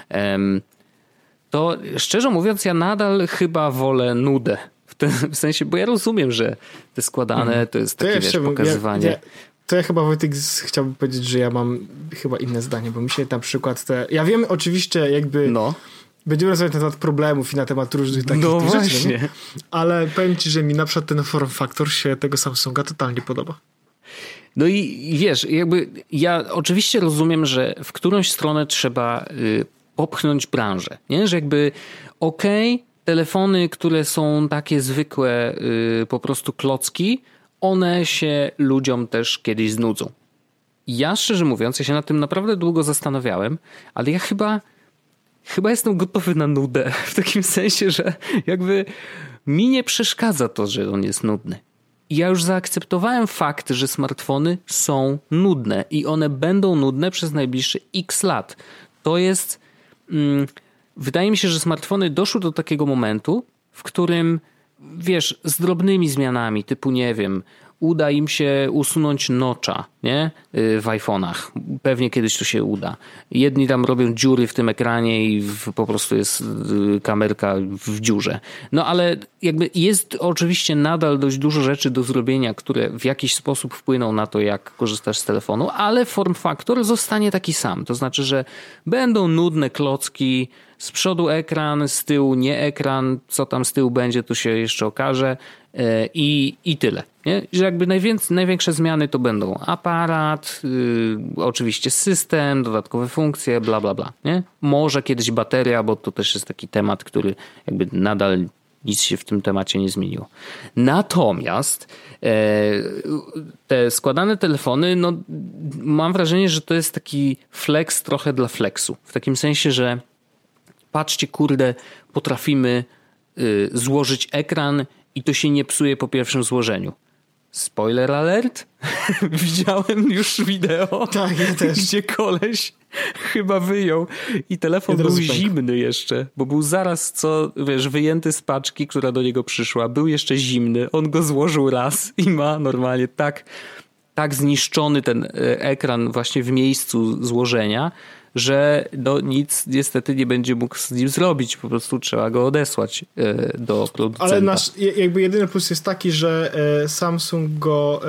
to szczerze mówiąc ja nadal chyba wolę nudę. W, ten, w sensie, bo ja rozumiem, że te składane to jest takie to ja wiesz, pokazywanie. Ja, ja, to ja chyba, Wojtek, chciałbym powiedzieć, że ja mam chyba inne zdanie, bo mi się na przykład te... Ja wiem oczywiście jakby... No. Będziemy rozmawiać na temat problemów i na temat różnych takich no tych właśnie. rzeczy, nie? Ale powiem ci, że mi na przykład ten form factor się tego Samsunga totalnie podoba. No i, i wiesz, jakby ja oczywiście rozumiem, że w którąś stronę trzeba y, popchnąć branżę, nie? Że jakby okej, okay, telefony, które są takie zwykłe y, po prostu klocki, one się ludziom też kiedyś znudzą. Ja szczerze mówiąc, ja się nad tym naprawdę długo zastanawiałem, ale ja chyba chyba jestem gotowy na nudę, w takim sensie, że jakby mi nie przeszkadza to, że on jest nudny. Ja już zaakceptowałem fakt, że smartfony są nudne i one będą nudne przez najbliższe x lat. To jest... Mm, wydaje mi się, że smartfony doszły do takiego momentu, w którym, wiesz, z drobnymi zmianami, typu nie wiem, uda im się usunąć notcha, nie? W iPhone'ach. Pewnie kiedyś to się uda. Jedni tam robią dziury w tym ekranie i w, po prostu jest kamerka w dziurze. No ale jakby jest oczywiście nadal dość dużo rzeczy do zrobienia, które w jakiś sposób wpłyną na to, jak korzystasz z telefonu, ale form factor zostanie taki sam. To znaczy, że będą nudne klocki, z przodu ekran, z tyłu nie ekran, co tam z tyłu będzie, to się jeszcze okaże i, i tyle. Nie? Że jakby najwięcej, największe zmiany to będą aparat, yy, oczywiście system, dodatkowe funkcje, bla bla bla. Nie? Może kiedyś bateria, bo to też jest taki temat, który jakby nadal Nic się w tym temacie nie zmieniło. Natomiast e, te składane telefony, no mam wrażenie, że to jest taki flex trochę dla flexu. W takim sensie, że patrzcie, kurde, potrafimy y, złożyć ekran i to się nie psuje po pierwszym złożeniu. Spoiler alert? Widziałem już wideo, tak, ja też. gdzie koleś chyba wyjął i telefon był zimny jeszcze, bo był zaraz co, wiesz, wyjęty z paczki, która do niego przyszła. Był jeszcze zimny, on go złożył raz i ma normalnie tak, tak zniszczony ten ekran właśnie w miejscu złożenia, że no nic niestety nie będzie mógł z nim zrobić. Po prostu trzeba go odesłać do producenta. Ale nasz jakby jedyny plus jest taki, że Samsung go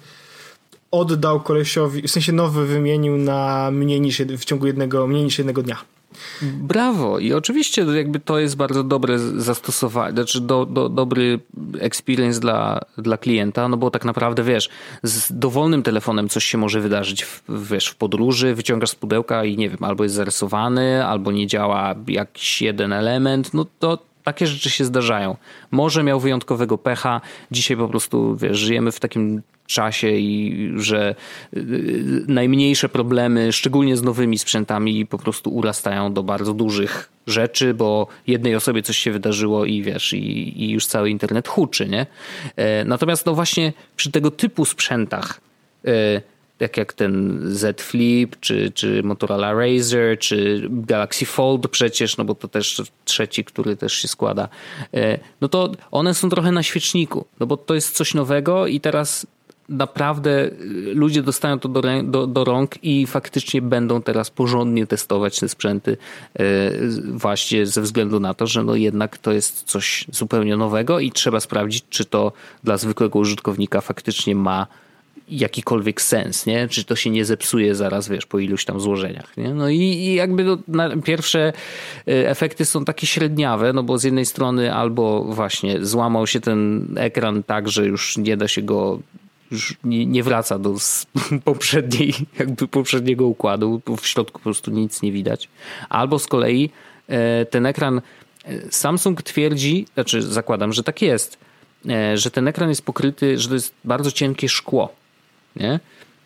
oddał kolesiowi, w sensie nowy wymienił na mniej niż w ciągu jednego, mniej niż jednego dnia. Brawo. I oczywiście jakby to jest bardzo dobre zastosowanie, znaczy do, do, dobry experience dla, dla klienta, no bo tak naprawdę wiesz, z dowolnym telefonem coś się może wydarzyć w, wiesz, w podróży, wyciągasz z pudełka i nie wiem, albo jest zarysowany, albo nie działa jakiś jeden element, no to takie rzeczy się zdarzają. Może miał wyjątkowego pecha, dzisiaj po prostu wiesz, żyjemy w takim czasie i że najmniejsze problemy, szczególnie z nowymi sprzętami, po prostu urastają do bardzo dużych rzeczy, bo jednej osobie coś się wydarzyło i wiesz, i, i już cały internet huczy, nie? Natomiast no właśnie przy tego typu sprzętach, tak jak ten Z Flip, czy, czy Motorola Razr, czy Galaxy Fold przecież, no bo to też trzeci, który też się składa, no to one są trochę na świeczniku, no bo to jest coś nowego i teraz naprawdę ludzie dostają to do, do, do rąk i faktycznie będą teraz porządnie testować te sprzęty właśnie ze względu na to, że no jednak to jest coś zupełnie nowego i trzeba sprawdzić, czy to dla zwykłego użytkownika faktycznie ma jakikolwiek sens, nie? Czy to się nie zepsuje zaraz, wiesz, po iluś tam złożeniach, nie? No i, i jakby no, na, pierwsze efekty są takie średniawe, no bo z jednej strony albo właśnie złamał się ten ekran tak, że już nie da się go, już nie, nie wraca do poprzedniej, jakby poprzedniego układu, bo w środku po prostu nic nie widać. Albo z kolei ten ekran, Samsung twierdzi, znaczy zakładam, że tak jest, że ten ekran jest pokryty, że to jest bardzo cienkie szkło. Nie?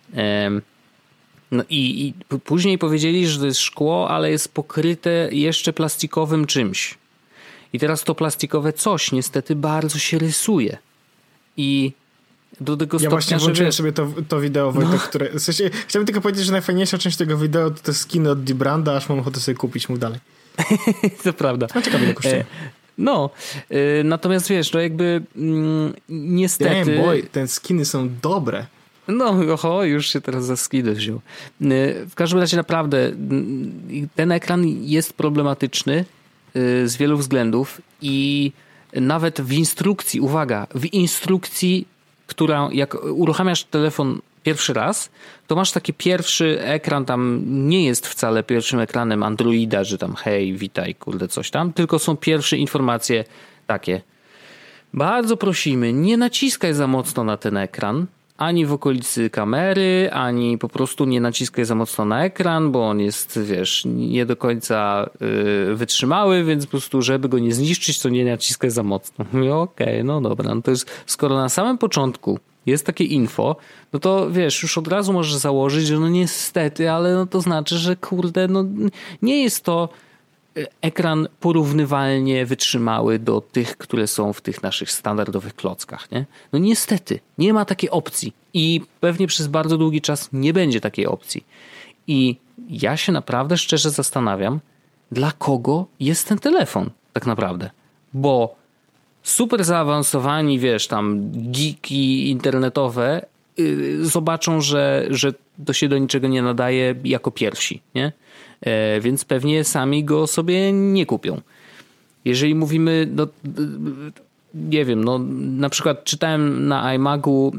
No i, i później powiedzieli, że to jest szkło, ale jest pokryte jeszcze plastikowym czymś. I teraz to plastikowe coś niestety bardzo się rysuje. I do tego ja stopnia, właśnie włączyłem że... sobie to, to wideo, Wojtek, no. które... W sensie, chciałbym tylko powiedzieć, że najfajniejsza część tego wideo to te skiny od Dibranda, aż mam ochotę sobie kupić, mów dalej. To prawda. A ciekawe, ile kosztuje. No, yy, natomiast wiesz, no jakby mm, niestety... Damn boy, te skiny są dobre. No, oho, już się teraz za skiny wziął. Yy, w każdym razie naprawdę yy, ten ekran jest problematyczny yy, z wielu względów i nawet w instrukcji, uwaga, w instrukcji, która jak uruchamiasz telefon pierwszy raz, to masz taki pierwszy ekran, tam nie jest wcale pierwszym ekranem Androida, że tam hej, witaj, kurde, coś tam, tylko są pierwsze informacje takie. Bardzo prosimy, nie naciskaj za mocno na ten ekran, ani w okolicy kamery, ani po prostu nie naciskaj za mocno na ekran, bo on jest, wiesz, nie do końca yy, wytrzymały, więc po prostu, żeby go nie zniszczyć, to nie naciskaj za mocno. Okej, okay, no dobra, no to jest, skoro na samym początku jest takie info, no to wiesz, już od razu możesz założyć, że no niestety, ale no to znaczy, że kurde, no nie jest to ekran porównywalnie wytrzymały do tych, które są w tych naszych standardowych klockach, nie? No niestety, nie ma takiej opcji i pewnie przez bardzo długi czas nie będzie takiej opcji. I ja się naprawdę szczerze zastanawiam, dla kogo jest ten telefon tak naprawdę, bo super zaawansowani, wiesz, tam geeki internetowe yy, zobaczą, że, że to się do niczego nie nadaje jako pierwsi, nie? E, więc pewnie sami go sobie nie kupią. Jeżeli mówimy, no, nie wiem, no, na przykład czytałem na iMagu,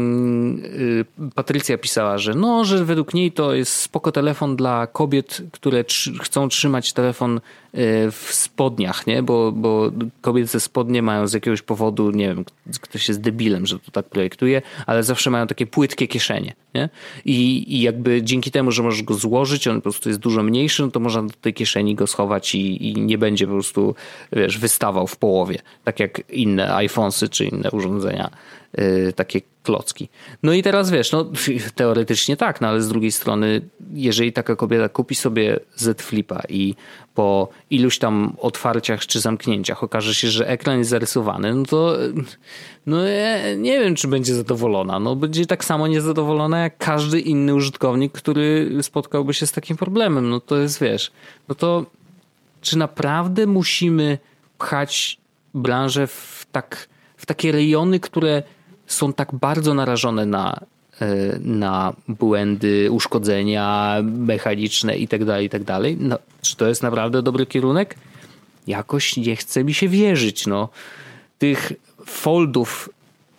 yy, Patrycja pisała, że no, że według niej to jest spoko telefon dla kobiet, które tr- chcą trzymać telefon w spodniach, nie? Bo, bo kobiece spodnie mają z jakiegoś powodu, nie wiem, ktoś jest debilem, że to tak projektuje, ale zawsze mają takie płytkie kieszenie, nie? I, i jakby dzięki temu, że możesz go złożyć, on po prostu jest dużo mniejszy, no to można do tej kieszeni go schować i, i nie będzie po prostu, wiesz, wystawał w połowie, tak jak inne iPhonesy czy inne urządzenia, yy, takie klocki. No i teraz wiesz, no teoretycznie tak, no ale z drugiej strony, jeżeli taka kobieta kupi sobie Z Flipa i po iluś tam otwarciach czy zamknięciach okaże się, że ekran jest zarysowany, no to no ja nie wiem, czy będzie zadowolona. No będzie tak samo niezadowolona jak każdy inny użytkownik, który spotkałby się z takim problemem. No to jest, wiesz, no to czy naprawdę musimy pchać branżę w tak, w takie rejony, które są tak bardzo narażone na, na błędy, uszkodzenia mechaniczne i tak dalej, i tak dalej. No, czy to jest naprawdę dobry kierunek? Jakoś nie chce mi się wierzyć. No. Tych foldów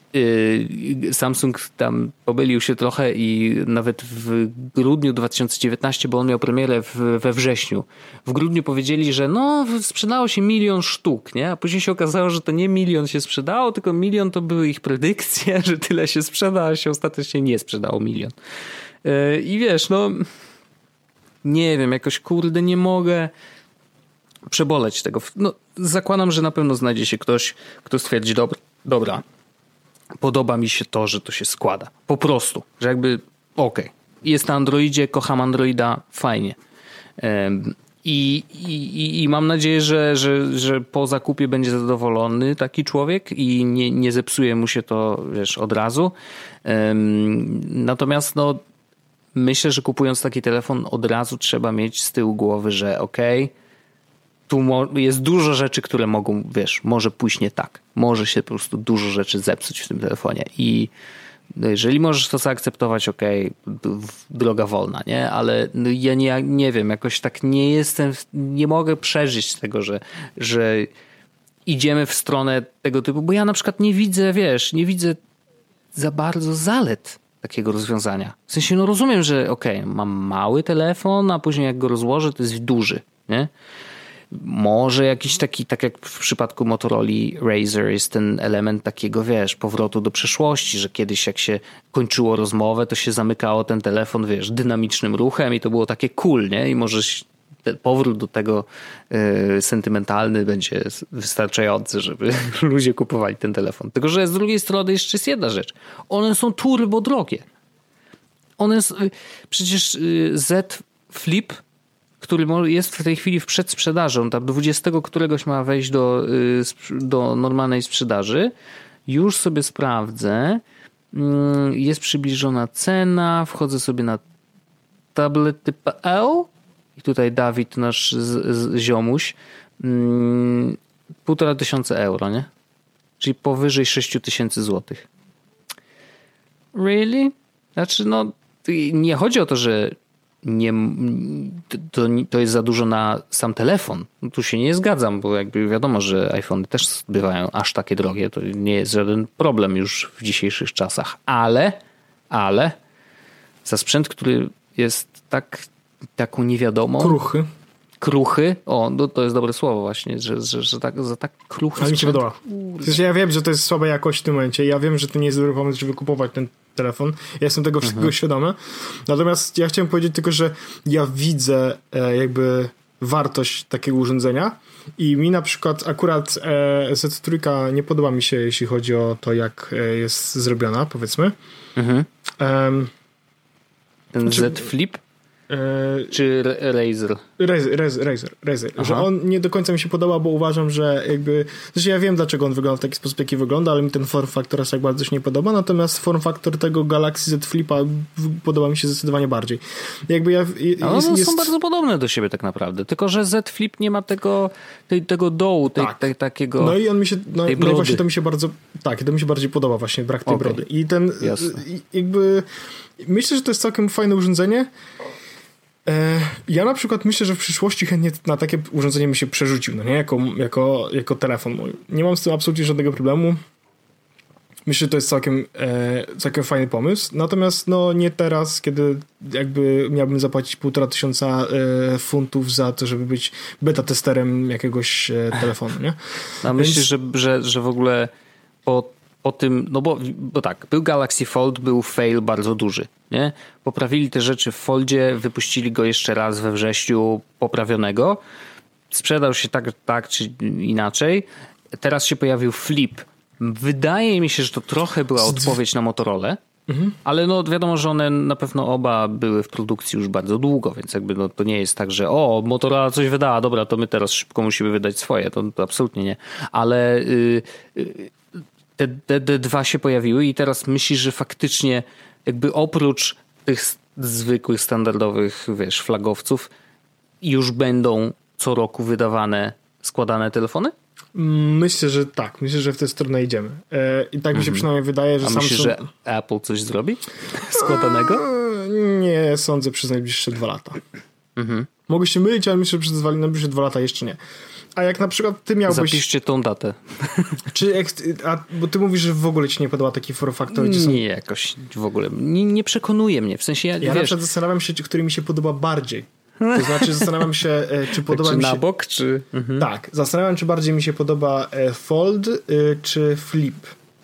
yy, Samsung tam pomylił się trochę i nawet w grudniu dwa tysiące dziewiętnastego, bo on miał premierę w, we wrześniu. W grudniu powiedzieli, że no sprzedało się milion sztuk, nie? A później się okazało, że to nie milion się sprzedało, tylko milion to były ich predykcje, że tyle się sprzeda, a się ostatecznie nie sprzedało milion. Yy, I wiesz, no nie wiem, jakoś kurde nie mogę przeboleć tego. No, zakładam, że na pewno znajdzie się ktoś, kto stwierdzi, dobra, dobra, podoba mi się to, że to się składa. Po prostu, że jakby okej, okay. Jest na Androidzie, kocham Androida, fajnie. I, i, i mam nadzieję, że, że, że po zakupie będzie zadowolony taki człowiek i nie, nie zepsuje mu się to, wiesz, od razu. Natomiast no myślę, że kupując taki telefon od razu trzeba mieć z tyłu głowy, że okej, okay, tu jest dużo rzeczy, które mogą, wiesz, może pójść nie tak. Może się po prostu dużo rzeczy zepsuć w tym telefonie i jeżeli możesz to zaakceptować, okej, okay, droga wolna, nie? Ale ja nie, nie wiem, jakoś tak nie jestem, nie mogę przeżyć tego, że, że idziemy w stronę tego typu, bo ja na przykład nie widzę, wiesz, nie widzę za bardzo zalet takiego rozwiązania. W sensie, no rozumiem, że okej, okay, mam mały telefon, a później jak go rozłożę, to jest duży, nie? Może jakiś taki, tak jak w przypadku Motorola Razr jest ten element takiego, wiesz, powrotu do przeszłości, że kiedyś jak się kończyło rozmowę, to się zamykało ten telefon, wiesz, dynamicznym ruchem i to było takie cool, nie? I może ten powrót do tego yy, sentymentalny będzie wystarczający, żeby ludzie kupowali ten telefon. Tylko że z drugiej strony jeszcze jest jedna rzecz. One są turbo drogie. One są, przecież yy, Z Flip, który jest w tej chwili w przedsprzedaży, on tam dwudziestego któregoś ma wejść do, do normalnej sprzedaży. Już sobie sprawdzę. Jest przybliżona cena. Wchodzę sobie na tablety kropka pe el i tutaj Dawid, nasz z, z, ziomuś, półtora tysiąca euro, nie? Czyli powyżej sześć tysięcy złotych. Really? Znaczy, no nie chodzi o to, że nie, to, to jest za dużo na sam telefon. No tu się nie zgadzam, bo jakby wiadomo, że iPhony też bywają aż takie drogie. To nie jest żaden problem już w dzisiejszych czasach. Ale, ale za sprzęt, który jest tak, taką niewiadomą... Kruchy. Kruchy. O, no to jest dobre słowo właśnie, że, że, że tak, za tak kruchy Ale mi się podoba. W sensie ja wiem, że to jest słaba jakość w tym momencie. Ja wiem, że to nie jest dobry pomysł, żeby kupować ten telefon. Ja jestem tego wszystkiego mhm. świadomy. Natomiast ja chciałem powiedzieć tylko, że ja widzę e, jakby wartość takiego urządzenia i mi na przykład akurat e, Z trzy nie podoba mi się, jeśli chodzi o to, jak e, jest zrobiona, powiedzmy. Mhm. Um, ten czy, Z Flip? Czy Razr? Razr, Razr, Razr, Razr. Że on nie do końca mi się podoba, bo uważam, że jakby... Znaczy ja wiem, dlaczego on wygląda w taki sposób, jaki wygląda, ale mi ten form factor aż tak bardzo się nie podoba, natomiast form factor tego Galaxy Z Flipa podoba mi się zdecydowanie bardziej. Jakby ja... Jest, one są jest... bardzo podobne do siebie tak naprawdę, tylko że Z Flip nie ma tego, tej, tego dołu, tej, tak. tej, takiego... No i on mi się... No, no i właśnie to mi się bardzo... Tak, to mi się bardziej podoba właśnie, brak tej okay. brody. I ten... Jasne. Jakby... Myślę, że to jest całkiem fajne urządzenie. Ja na przykład myślę, że w przyszłości chętnie na takie urządzenie bym się przerzucił, no nie? Jako, jako, jako telefon mój. Nie mam z tym absolutnie żadnego problemu. Myślę, że to jest całkiem, e, całkiem fajny pomysł. Natomiast no nie teraz, kiedy jakby miałbym zapłacić półtora tysiąca e, funtów za to, żeby być beta testerem jakiegoś e, telefonu, nie? A Więc... myślisz, że, że, że w ogóle po, po tym, no bo, bo tak, był Galaxy Fold, był fail bardzo duży, nie? Poprawili te rzeczy w Foldzie, wypuścili go jeszcze raz we wrześniu poprawionego. Sprzedał się tak, tak czy inaczej. Teraz się pojawił Flip. Wydaje mi się, że to trochę była odpowiedź na Motorola, mhm. ale no wiadomo, że one na pewno oba były w produkcji już bardzo długo, więc jakby no, to nie jest tak, że o, Motorola coś wydała, dobra, to my teraz szybko musimy wydać swoje, to, to absolutnie nie. Ale yy, yy, te, te, te dwa się pojawiły i teraz myślisz, że faktycznie jakby oprócz tych zwykłych, standardowych, wiesz, flagowców już będą co roku wydawane składane telefony? Myślę, że tak. Myślę, że w tę stronę idziemy. E, I tak mi się przynajmniej wydaje, że A Samsung... myślisz, że Apple coś zrobi składanego? Nie sądzę przez najbliższe dwa lata. Mhm. Mogę się mylić, ale myślę, że przez najbliższe dwa lata jeszcze nie. A jak na przykład ty miałbyś... Zapiszcie tą datę. Czy a, bo ty mówisz, że w ogóle ci nie podoba taki form factor? Gdzie są... Nie, jakoś w ogóle. Nie, nie przekonuje mnie. W sensie ja, ja wiesz... na przykład zastanawiam się, który mi się podoba bardziej. To znaczy zastanawiam się, czy podoba tak, czy mi się... na bok, czy... Mhm. Tak, zastanawiam, czy bardziej mi się podoba Fold, czy Flip.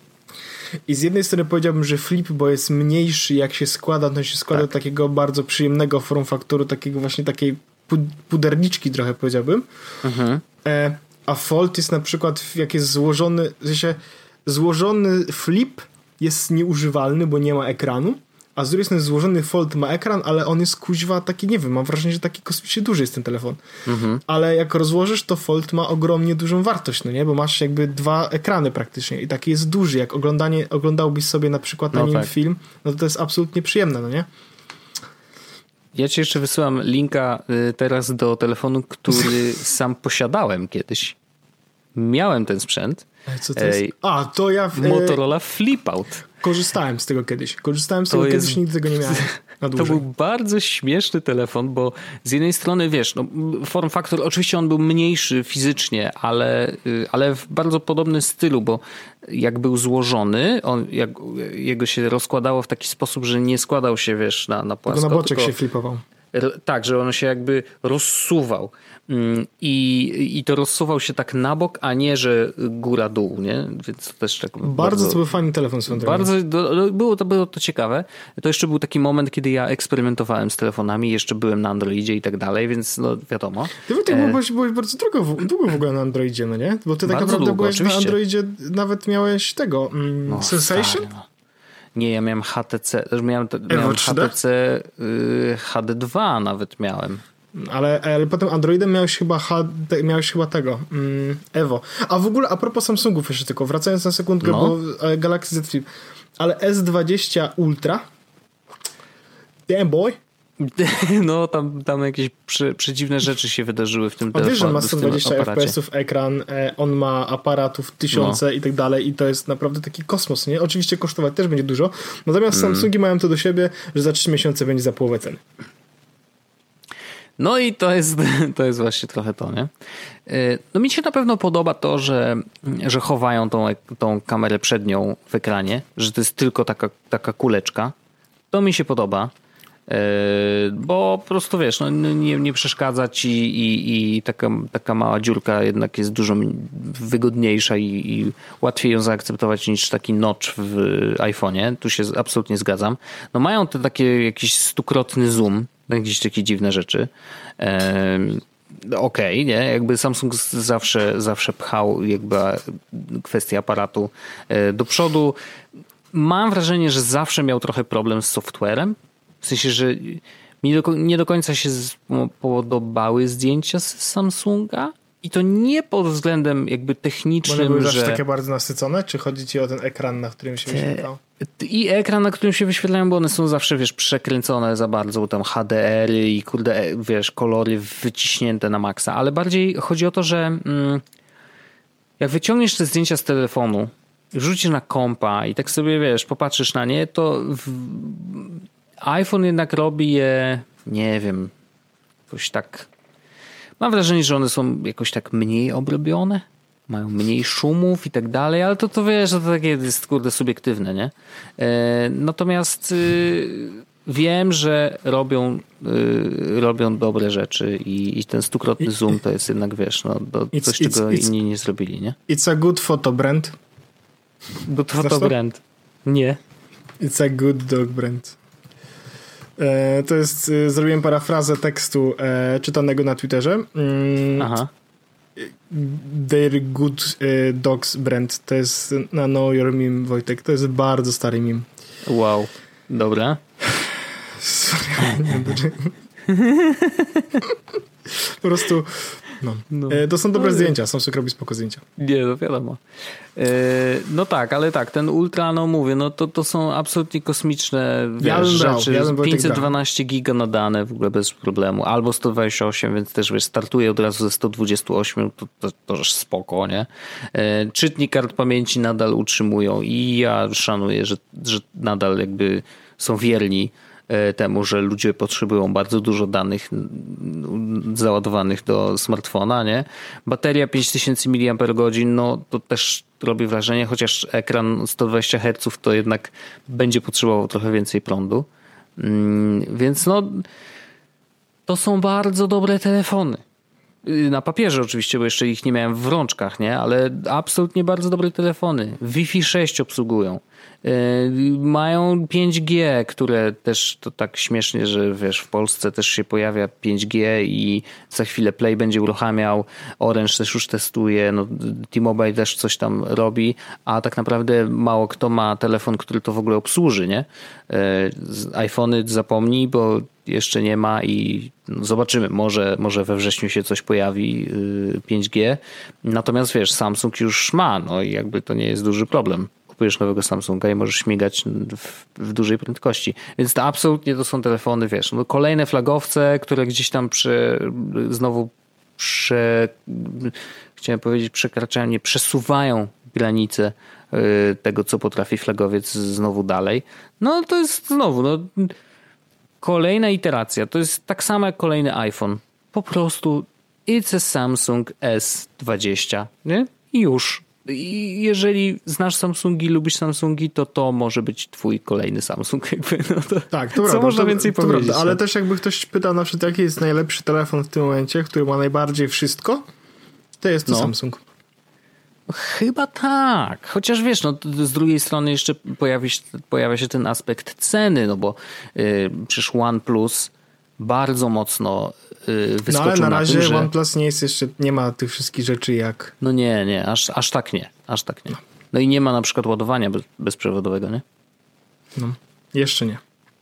I z jednej strony powiedziałbym, że Flip, bo jest mniejszy, jak się składa, to się składa tak. do takiego bardzo przyjemnego form faktoru, takiego właśnie takiej puderniczki trochę powiedziałbym. Mhm. A Fold jest na przykład, jak jest złożony, w sensie złożony Flip jest nieużywalny, bo nie ma ekranu. A z drugiej strony złożony Fold ma ekran, ale on jest kuźwa taki, nie wiem, mam wrażenie, że taki kosmicznie duży jest ten telefon. Mhm. Ale jak rozłożysz, to Fold ma ogromnie dużą wartość, no nie? Bo masz jakby dwa ekrany praktycznie i taki jest duży. Jak oglądanie, oglądałbyś sobie na przykład na no nim tak. film, no to to jest absolutnie przyjemne, no nie? Ja ci jeszcze wysyłam linka teraz do telefonu, który sam posiadałem kiedyś. Miałem ten sprzęt. Co to jest? A, to ja... W, Motorola Flipout. Korzystałem z tego kiedyś. Korzystałem z tego to kiedyś, jest... nigdy tego nie miałem. Na to był bardzo śmieszny telefon, bo z jednej strony, wiesz, no, form factor, oczywiście on był mniejszy fizycznie, ale, ale w bardzo podobnym stylu, bo jak był złożony, on, jak, jego się rozkładało w taki sposób, że nie składał się, wiesz, na, na płasko. Tylko na boczek tylko, się flipował. Tak, że on się jakby rozsuwał. I, I to rozsuwał się tak na bok, a nie, że góra-dół, nie? Więc to też tak bardzo, bardzo to był fajny telefon. Bardzo, do, było, to, było to ciekawe. To jeszcze był taki moment, kiedy ja eksperymentowałem z telefonami, jeszcze byłem na Androidzie i tak dalej, więc no wiadomo. Ty w tym e... byłeś, byłeś bardzo długo, długo w ogóle na Androidzie, no nie? Bo ty tak bardzo naprawdę długo, byłeś oczywiście. Na Androidzie, nawet miałeś tego, mm, no, Sensation? Stary, no. Nie, ja miałem H T C, miałem, miałem H T C y, H D dwa nawet miałem. Ale, ale potem Androidem miałeś chyba, H D, miałeś chyba tego mm, Evo. A w ogóle a propos Samsungów jeszcze tylko, wracając na sekundkę, no. bo Galaxy Z Flip. Ale S dwadzieścia Ultra damn boy. No, tam, tam jakieś prze, przedziwne rzeczy się wydarzyły w tym telefonie. Wiesz, że ma sto dwadzieścia F P S-ów ekran, on ma aparatów tysiące no. i tak dalej i to jest naprawdę taki kosmos, nie? Oczywiście kosztować też będzie dużo, natomiast mm. Samsungi mają to do siebie, że za trzy miesiące będzie za połowę ceny. No i to jest, to jest właśnie trochę to, nie? No mi się na pewno podoba to, że, że chowają tą, tą kamerę przednią w ekranie, że to jest tylko taka, taka kuleczka. To mi się podoba. Bo po prostu wiesz, no, nie, nie przeszkadza ci i, i taka, taka mała dziurka jednak jest dużo wygodniejsza i, i łatwiej ją zaakceptować niż taki notch w iPhone'ie. Tu się absolutnie zgadzam. No mają te takie jakiś stukrotny zoom, jakieś takie dziwne rzeczy. Ehm, Okej, okay, nie? Jakby Samsung zawsze, zawsze pchał jakby kwestię aparatu do przodu. Mam wrażenie, że zawsze miał trochę problem z softwarem. W sensie, że mi do, nie do końca się podobały zdjęcia z Samsunga i to nie pod względem jakby technicznym, one były że... zawsze takie bardzo nasycone? Czy chodzi ci o ten ekran, na którym się Te... wyświetlał? I ekran, na którym się wyświetlają, bo one są zawsze, wiesz, przekręcone za bardzo, tam H D R-y i kurde, wiesz, kolory wyciśnięte na maksa, ale bardziej chodzi o to, że mm, jak wyciągniesz te zdjęcia z telefonu, rzucisz na kompa i tak sobie, wiesz, popatrzysz na nie, to w... iPhone jednak robi je, nie wiem, jakoś tak... Mam wrażenie, że one są jakoś tak mniej obrobione. mają mniej szumów i tak dalej, ale to, to wiesz, że to takie jest kurde subiektywne, nie? E, natomiast y, wiem, że robią, y, robią dobre rzeczy i, i ten stukrotny zoom to jest jednak, wiesz, no, do, it's, coś, it's, czego it's, inni nie zrobili, nie? It's a good photo brand. Good photo brand. Nie. It's a good dog brand. E, to jest, e, zrobiłem parafrazę tekstu e, czytanego na Twitterze. Mm, Aha. Their good e, dogs brand. To jest na Know Your Meme, Wojtek. To jest bardzo stary meme. Wow. Dobra. Sorry, nie wiem dlaczego. Po prostu no. No. E, to są dobre no, zdjęcia. Samsung robi spoko zdjęcia. Nie, no wiadomo. E, no tak, ale tak, ten Ultra, no mówię, no to, to są absolutnie kosmiczne wiesz, ja rzeczy. Brał, ja pięćset dwanaście giga na dane w ogóle bez problemu. Albo sto dwadzieścia osiem, więc też wiesz, startuje od razu ze sto dwadzieścia osiem, to, to, to już spoko, nie? E, czytnik kart pamięci nadal utrzymują i ja szanuję, że, że nadal jakby są wierni temu, że ludzie potrzebują bardzo dużo danych załadowanych do smartfona, nie? Bateria pięć tysięcy miliamperów godzin, no to też robi wrażenie, chociaż ekran sto dwadzieścia herców to jednak będzie potrzebował trochę więcej prądu. Więc no to są bardzo dobre telefony. Na papierze oczywiście, bo jeszcze ich nie miałem w rączkach, nie? Ale absolutnie bardzo dobre telefony. Wi-Fi sześć obsługują. Yy, mają pięć G, które też to tak śmiesznie, że wiesz, w Polsce też się pojawia pięć G i za chwilę Play będzie uruchamiał, Orange też już testuje, no, T-Mobile też coś tam robi, a tak naprawdę mało kto ma telefon, który to w ogóle obsłuży, nie? Yy, iPhony zapomnij, bo jeszcze nie ma i zobaczymy, może, może we wrześniu się coś pojawi yy, pięć G, natomiast wiesz, Samsung już ma, no i jakby to nie jest duży problem. Kupujesz nowego Samsunga i możesz śmigać w, w dużej prędkości. Więc to absolutnie to są telefony, wiesz, no kolejne flagowce, które gdzieś tam przy, znowu prze, chciałem powiedzieć przekraczają, nie przesuwają granice y, tego, co potrafi flagowiec znowu dalej. No to jest znowu, no kolejna iteracja. To jest tak samo jak kolejny iPhone. Po prostu it's a Samsung S dwadzieścia, nie? I już. I jeżeli znasz Samsungi, lubisz Samsungi, to to może być twój kolejny Samsung. Jakby, no to tak, to co prawda, można to, więcej to powiedzieć? Prawda, ale no? też jakby ktoś pytał na przykład, jaki jest najlepszy telefon w tym momencie, który ma najbardziej wszystko, to jest to no. Samsung. Chyba tak. Chociaż wiesz, no z drugiej strony jeszcze pojawi się, pojawia się ten aspekt ceny, no bo yy, przecież OnePlus bardzo mocno yy, wyskoczył no ale na, na razie tym, że... OnePlus nie jest jeszcze, nie ma tych wszystkich rzeczy jak... No nie, nie, aż, aż tak nie, aż tak nie. No i nie ma na przykład ładowania bez, bezprzewodowego, nie? No, jeszcze nie.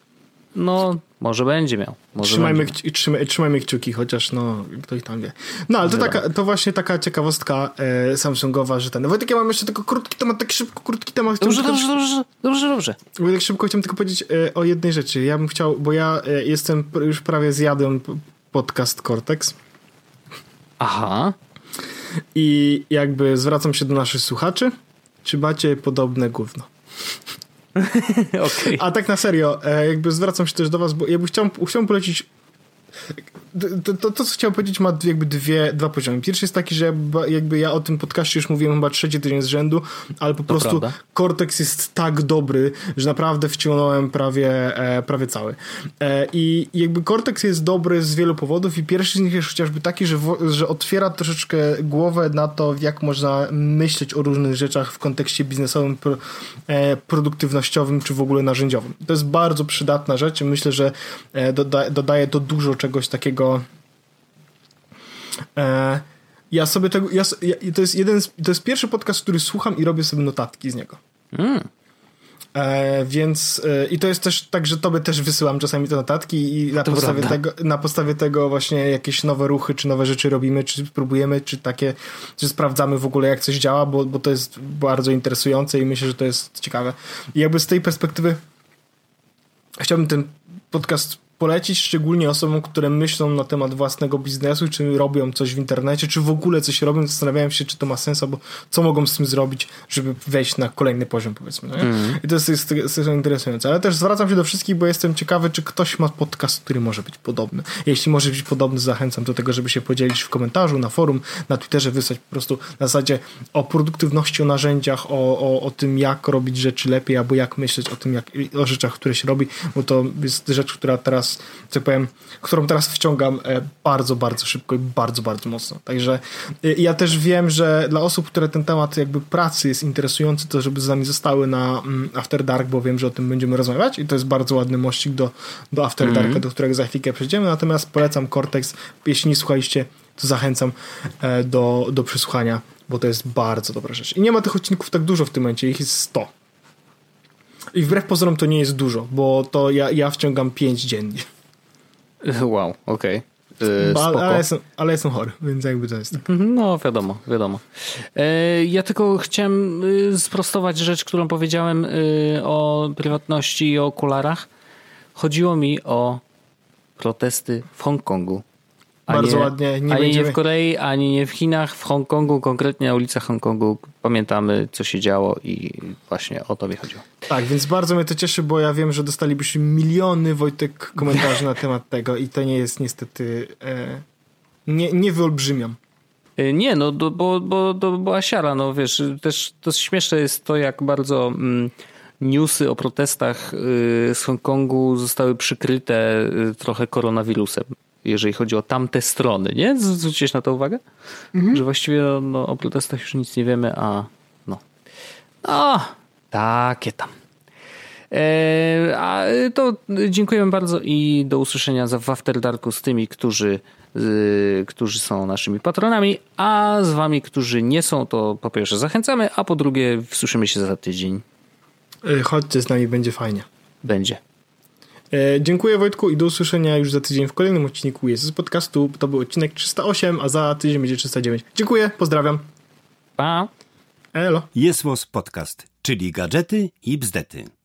No, może będzie miał. Może trzymajmy, będzie kci- trzymaj, trzymajmy kciuki, chociaż no, ktoś tam wie. No, ale to, taka, to właśnie taka ciekawostka e, Samsungowa, że ten... Wojtek, ja mam jeszcze tylko krótki temat, tak szybko, krótki temat. Dobrze, tylko, dobrze, dobrze, dobrze, dobrze. Wojtek, szybko chciałem tylko powiedzieć e, o jednej rzeczy. Ja bym chciał, bo ja e, jestem, już prawie zjadłem podcast Cortex. Aha. I jakby zwracam się do naszych słuchaczy. Czy macie podobne gówno? Okay. A tak na serio, jakby zwracam się też do was, bo jakby chciałem, chciałem polecić to, to, to, co chciałem powiedzieć, ma jakby dwie, dwa poziomy. Pierwszy jest taki, że jakby ja o tym podcaście już mówiłem chyba trzeci tydzień z rzędu, ale po to prostu prawda. Cortex jest tak dobry, że naprawdę wciągnąłem prawie, e, prawie cały. E, I jakby Cortex jest dobry z wielu powodów i pierwszy z nich jest chociażby taki, że, w, że otwiera troszeczkę głowę na to, jak można myśleć o różnych rzeczach w kontekście biznesowym, pro, e, produktywnościowym, czy w ogóle narzędziowym. To jest bardzo przydatna rzecz. Myślę, że e, doda, dodaje to dużo czegoś takiego. E, ja sobie tego, ja, ja, to jest jeden, z, to jest pierwszy podcast, który słucham i robię sobie notatki z niego. Mm. E, więc e, i to jest też tak, że tobie też wysyłam czasami te notatki i na to podstawie tego, na podstawie tego właśnie jakieś nowe ruchy, czy nowe rzeczy robimy, czy spróbujemy, czy takie, czy sprawdzamy w ogóle, jak coś działa, bo, bo to jest bardzo interesujące i myślę, że to jest ciekawe. I jakby z tej perspektywy chciałbym ten podcast polecić szczególnie osobom, które myślą na temat własnego biznesu, czy robią coś w internecie, czy w ogóle coś robią, zastanawiają się, czy to ma sens, albo co mogą z tym zrobić, żeby wejść na kolejny poziom, powiedzmy. No nie? Mm. I to jest, jest, jest interesujące. Ale też zwracam się do wszystkich, bo jestem ciekawy, czy ktoś ma podcast, który może być podobny. Jeśli może być podobny, zachęcam do tego, żeby się podzielić w komentarzu, na forum, na Twitterze, wysłać po prostu na zasadzie o produktywności, o narzędziach, o, o, o tym, jak robić rzeczy lepiej, albo jak myśleć o tym, jak, o rzeczach, które się robi, bo to jest rzecz, która teraz co powiem, którą teraz wciągam bardzo, bardzo szybko i bardzo, bardzo mocno. Także ja też wiem, że dla osób, które ten temat jakby pracy jest interesujący, to żeby z nami zostały na After Dark, bo wiem, że o tym będziemy rozmawiać i to jest bardzo ładny mościk do, do After Darka, mm-hmm. do którego za chwilkę przejdziemy, natomiast polecam Cortex. Jeśli nie słuchaliście, to zachęcam do, do przesłuchania, bo to jest bardzo dobra rzecz. I nie ma tych odcinków tak dużo w tym momencie, ich jest sto. I wbrew pozorom to nie jest dużo, bo to ja, ja wciągam pięć dziennie. Wow, okej. Okay. Ale, ale, jestem, ale jestem chory, więc jakby to jest. No wiadomo, wiadomo. Ja tylko chciałem sprostować rzecz, którą powiedziałem o prywatności i o okularach. Chodziło mi o protesty w Hongkongu. Bardzo nie, ładnie. Nie ani będziemy... nie w Korei, ani nie w Chinach, w Hongkongu, konkretnie na ulicach Hongkongu. Pamiętamy, co się działo i właśnie o to mi chodziło. Tak, więc bardzo mnie to cieszy, bo ja wiem, że dostalibyśmy miliony, Wojtek, komentarzy na temat tego i to nie jest niestety... E, nie, nie wyolbrzymiam. Nie, no bo, bo, bo to była siara, no wiesz, też to śmieszne jest to, jak bardzo mm, newsy o protestach y, z Hongkongu zostały przykryte y, trochę koronawirusem. Jeżeli chodzi o tamte strony, nie? Zwróciłeś na to uwagę? Mhm. Że właściwie no, no, o protestach już nic nie wiemy, a no. No, takie tam. E, a to dziękujemy bardzo i do usłyszenia w After Darku z tymi, którzy, y, którzy są naszymi patronami, a z wami, którzy nie są, to po pierwsze zachęcamy, a po drugie słyszymy się za tydzień. Chodźcie z nami, będzie fajnie. Będzie. Dziękuję Wojtku i do usłyszenia już za tydzień w kolejnym odcinku jest z podcastu. To był odcinek trzysta osiem, a za tydzień będzie trzysta dziewięć. Dziękuję, pozdrawiam. Pa. Elo. Jest Podcast, czyli gadżety i bzdety.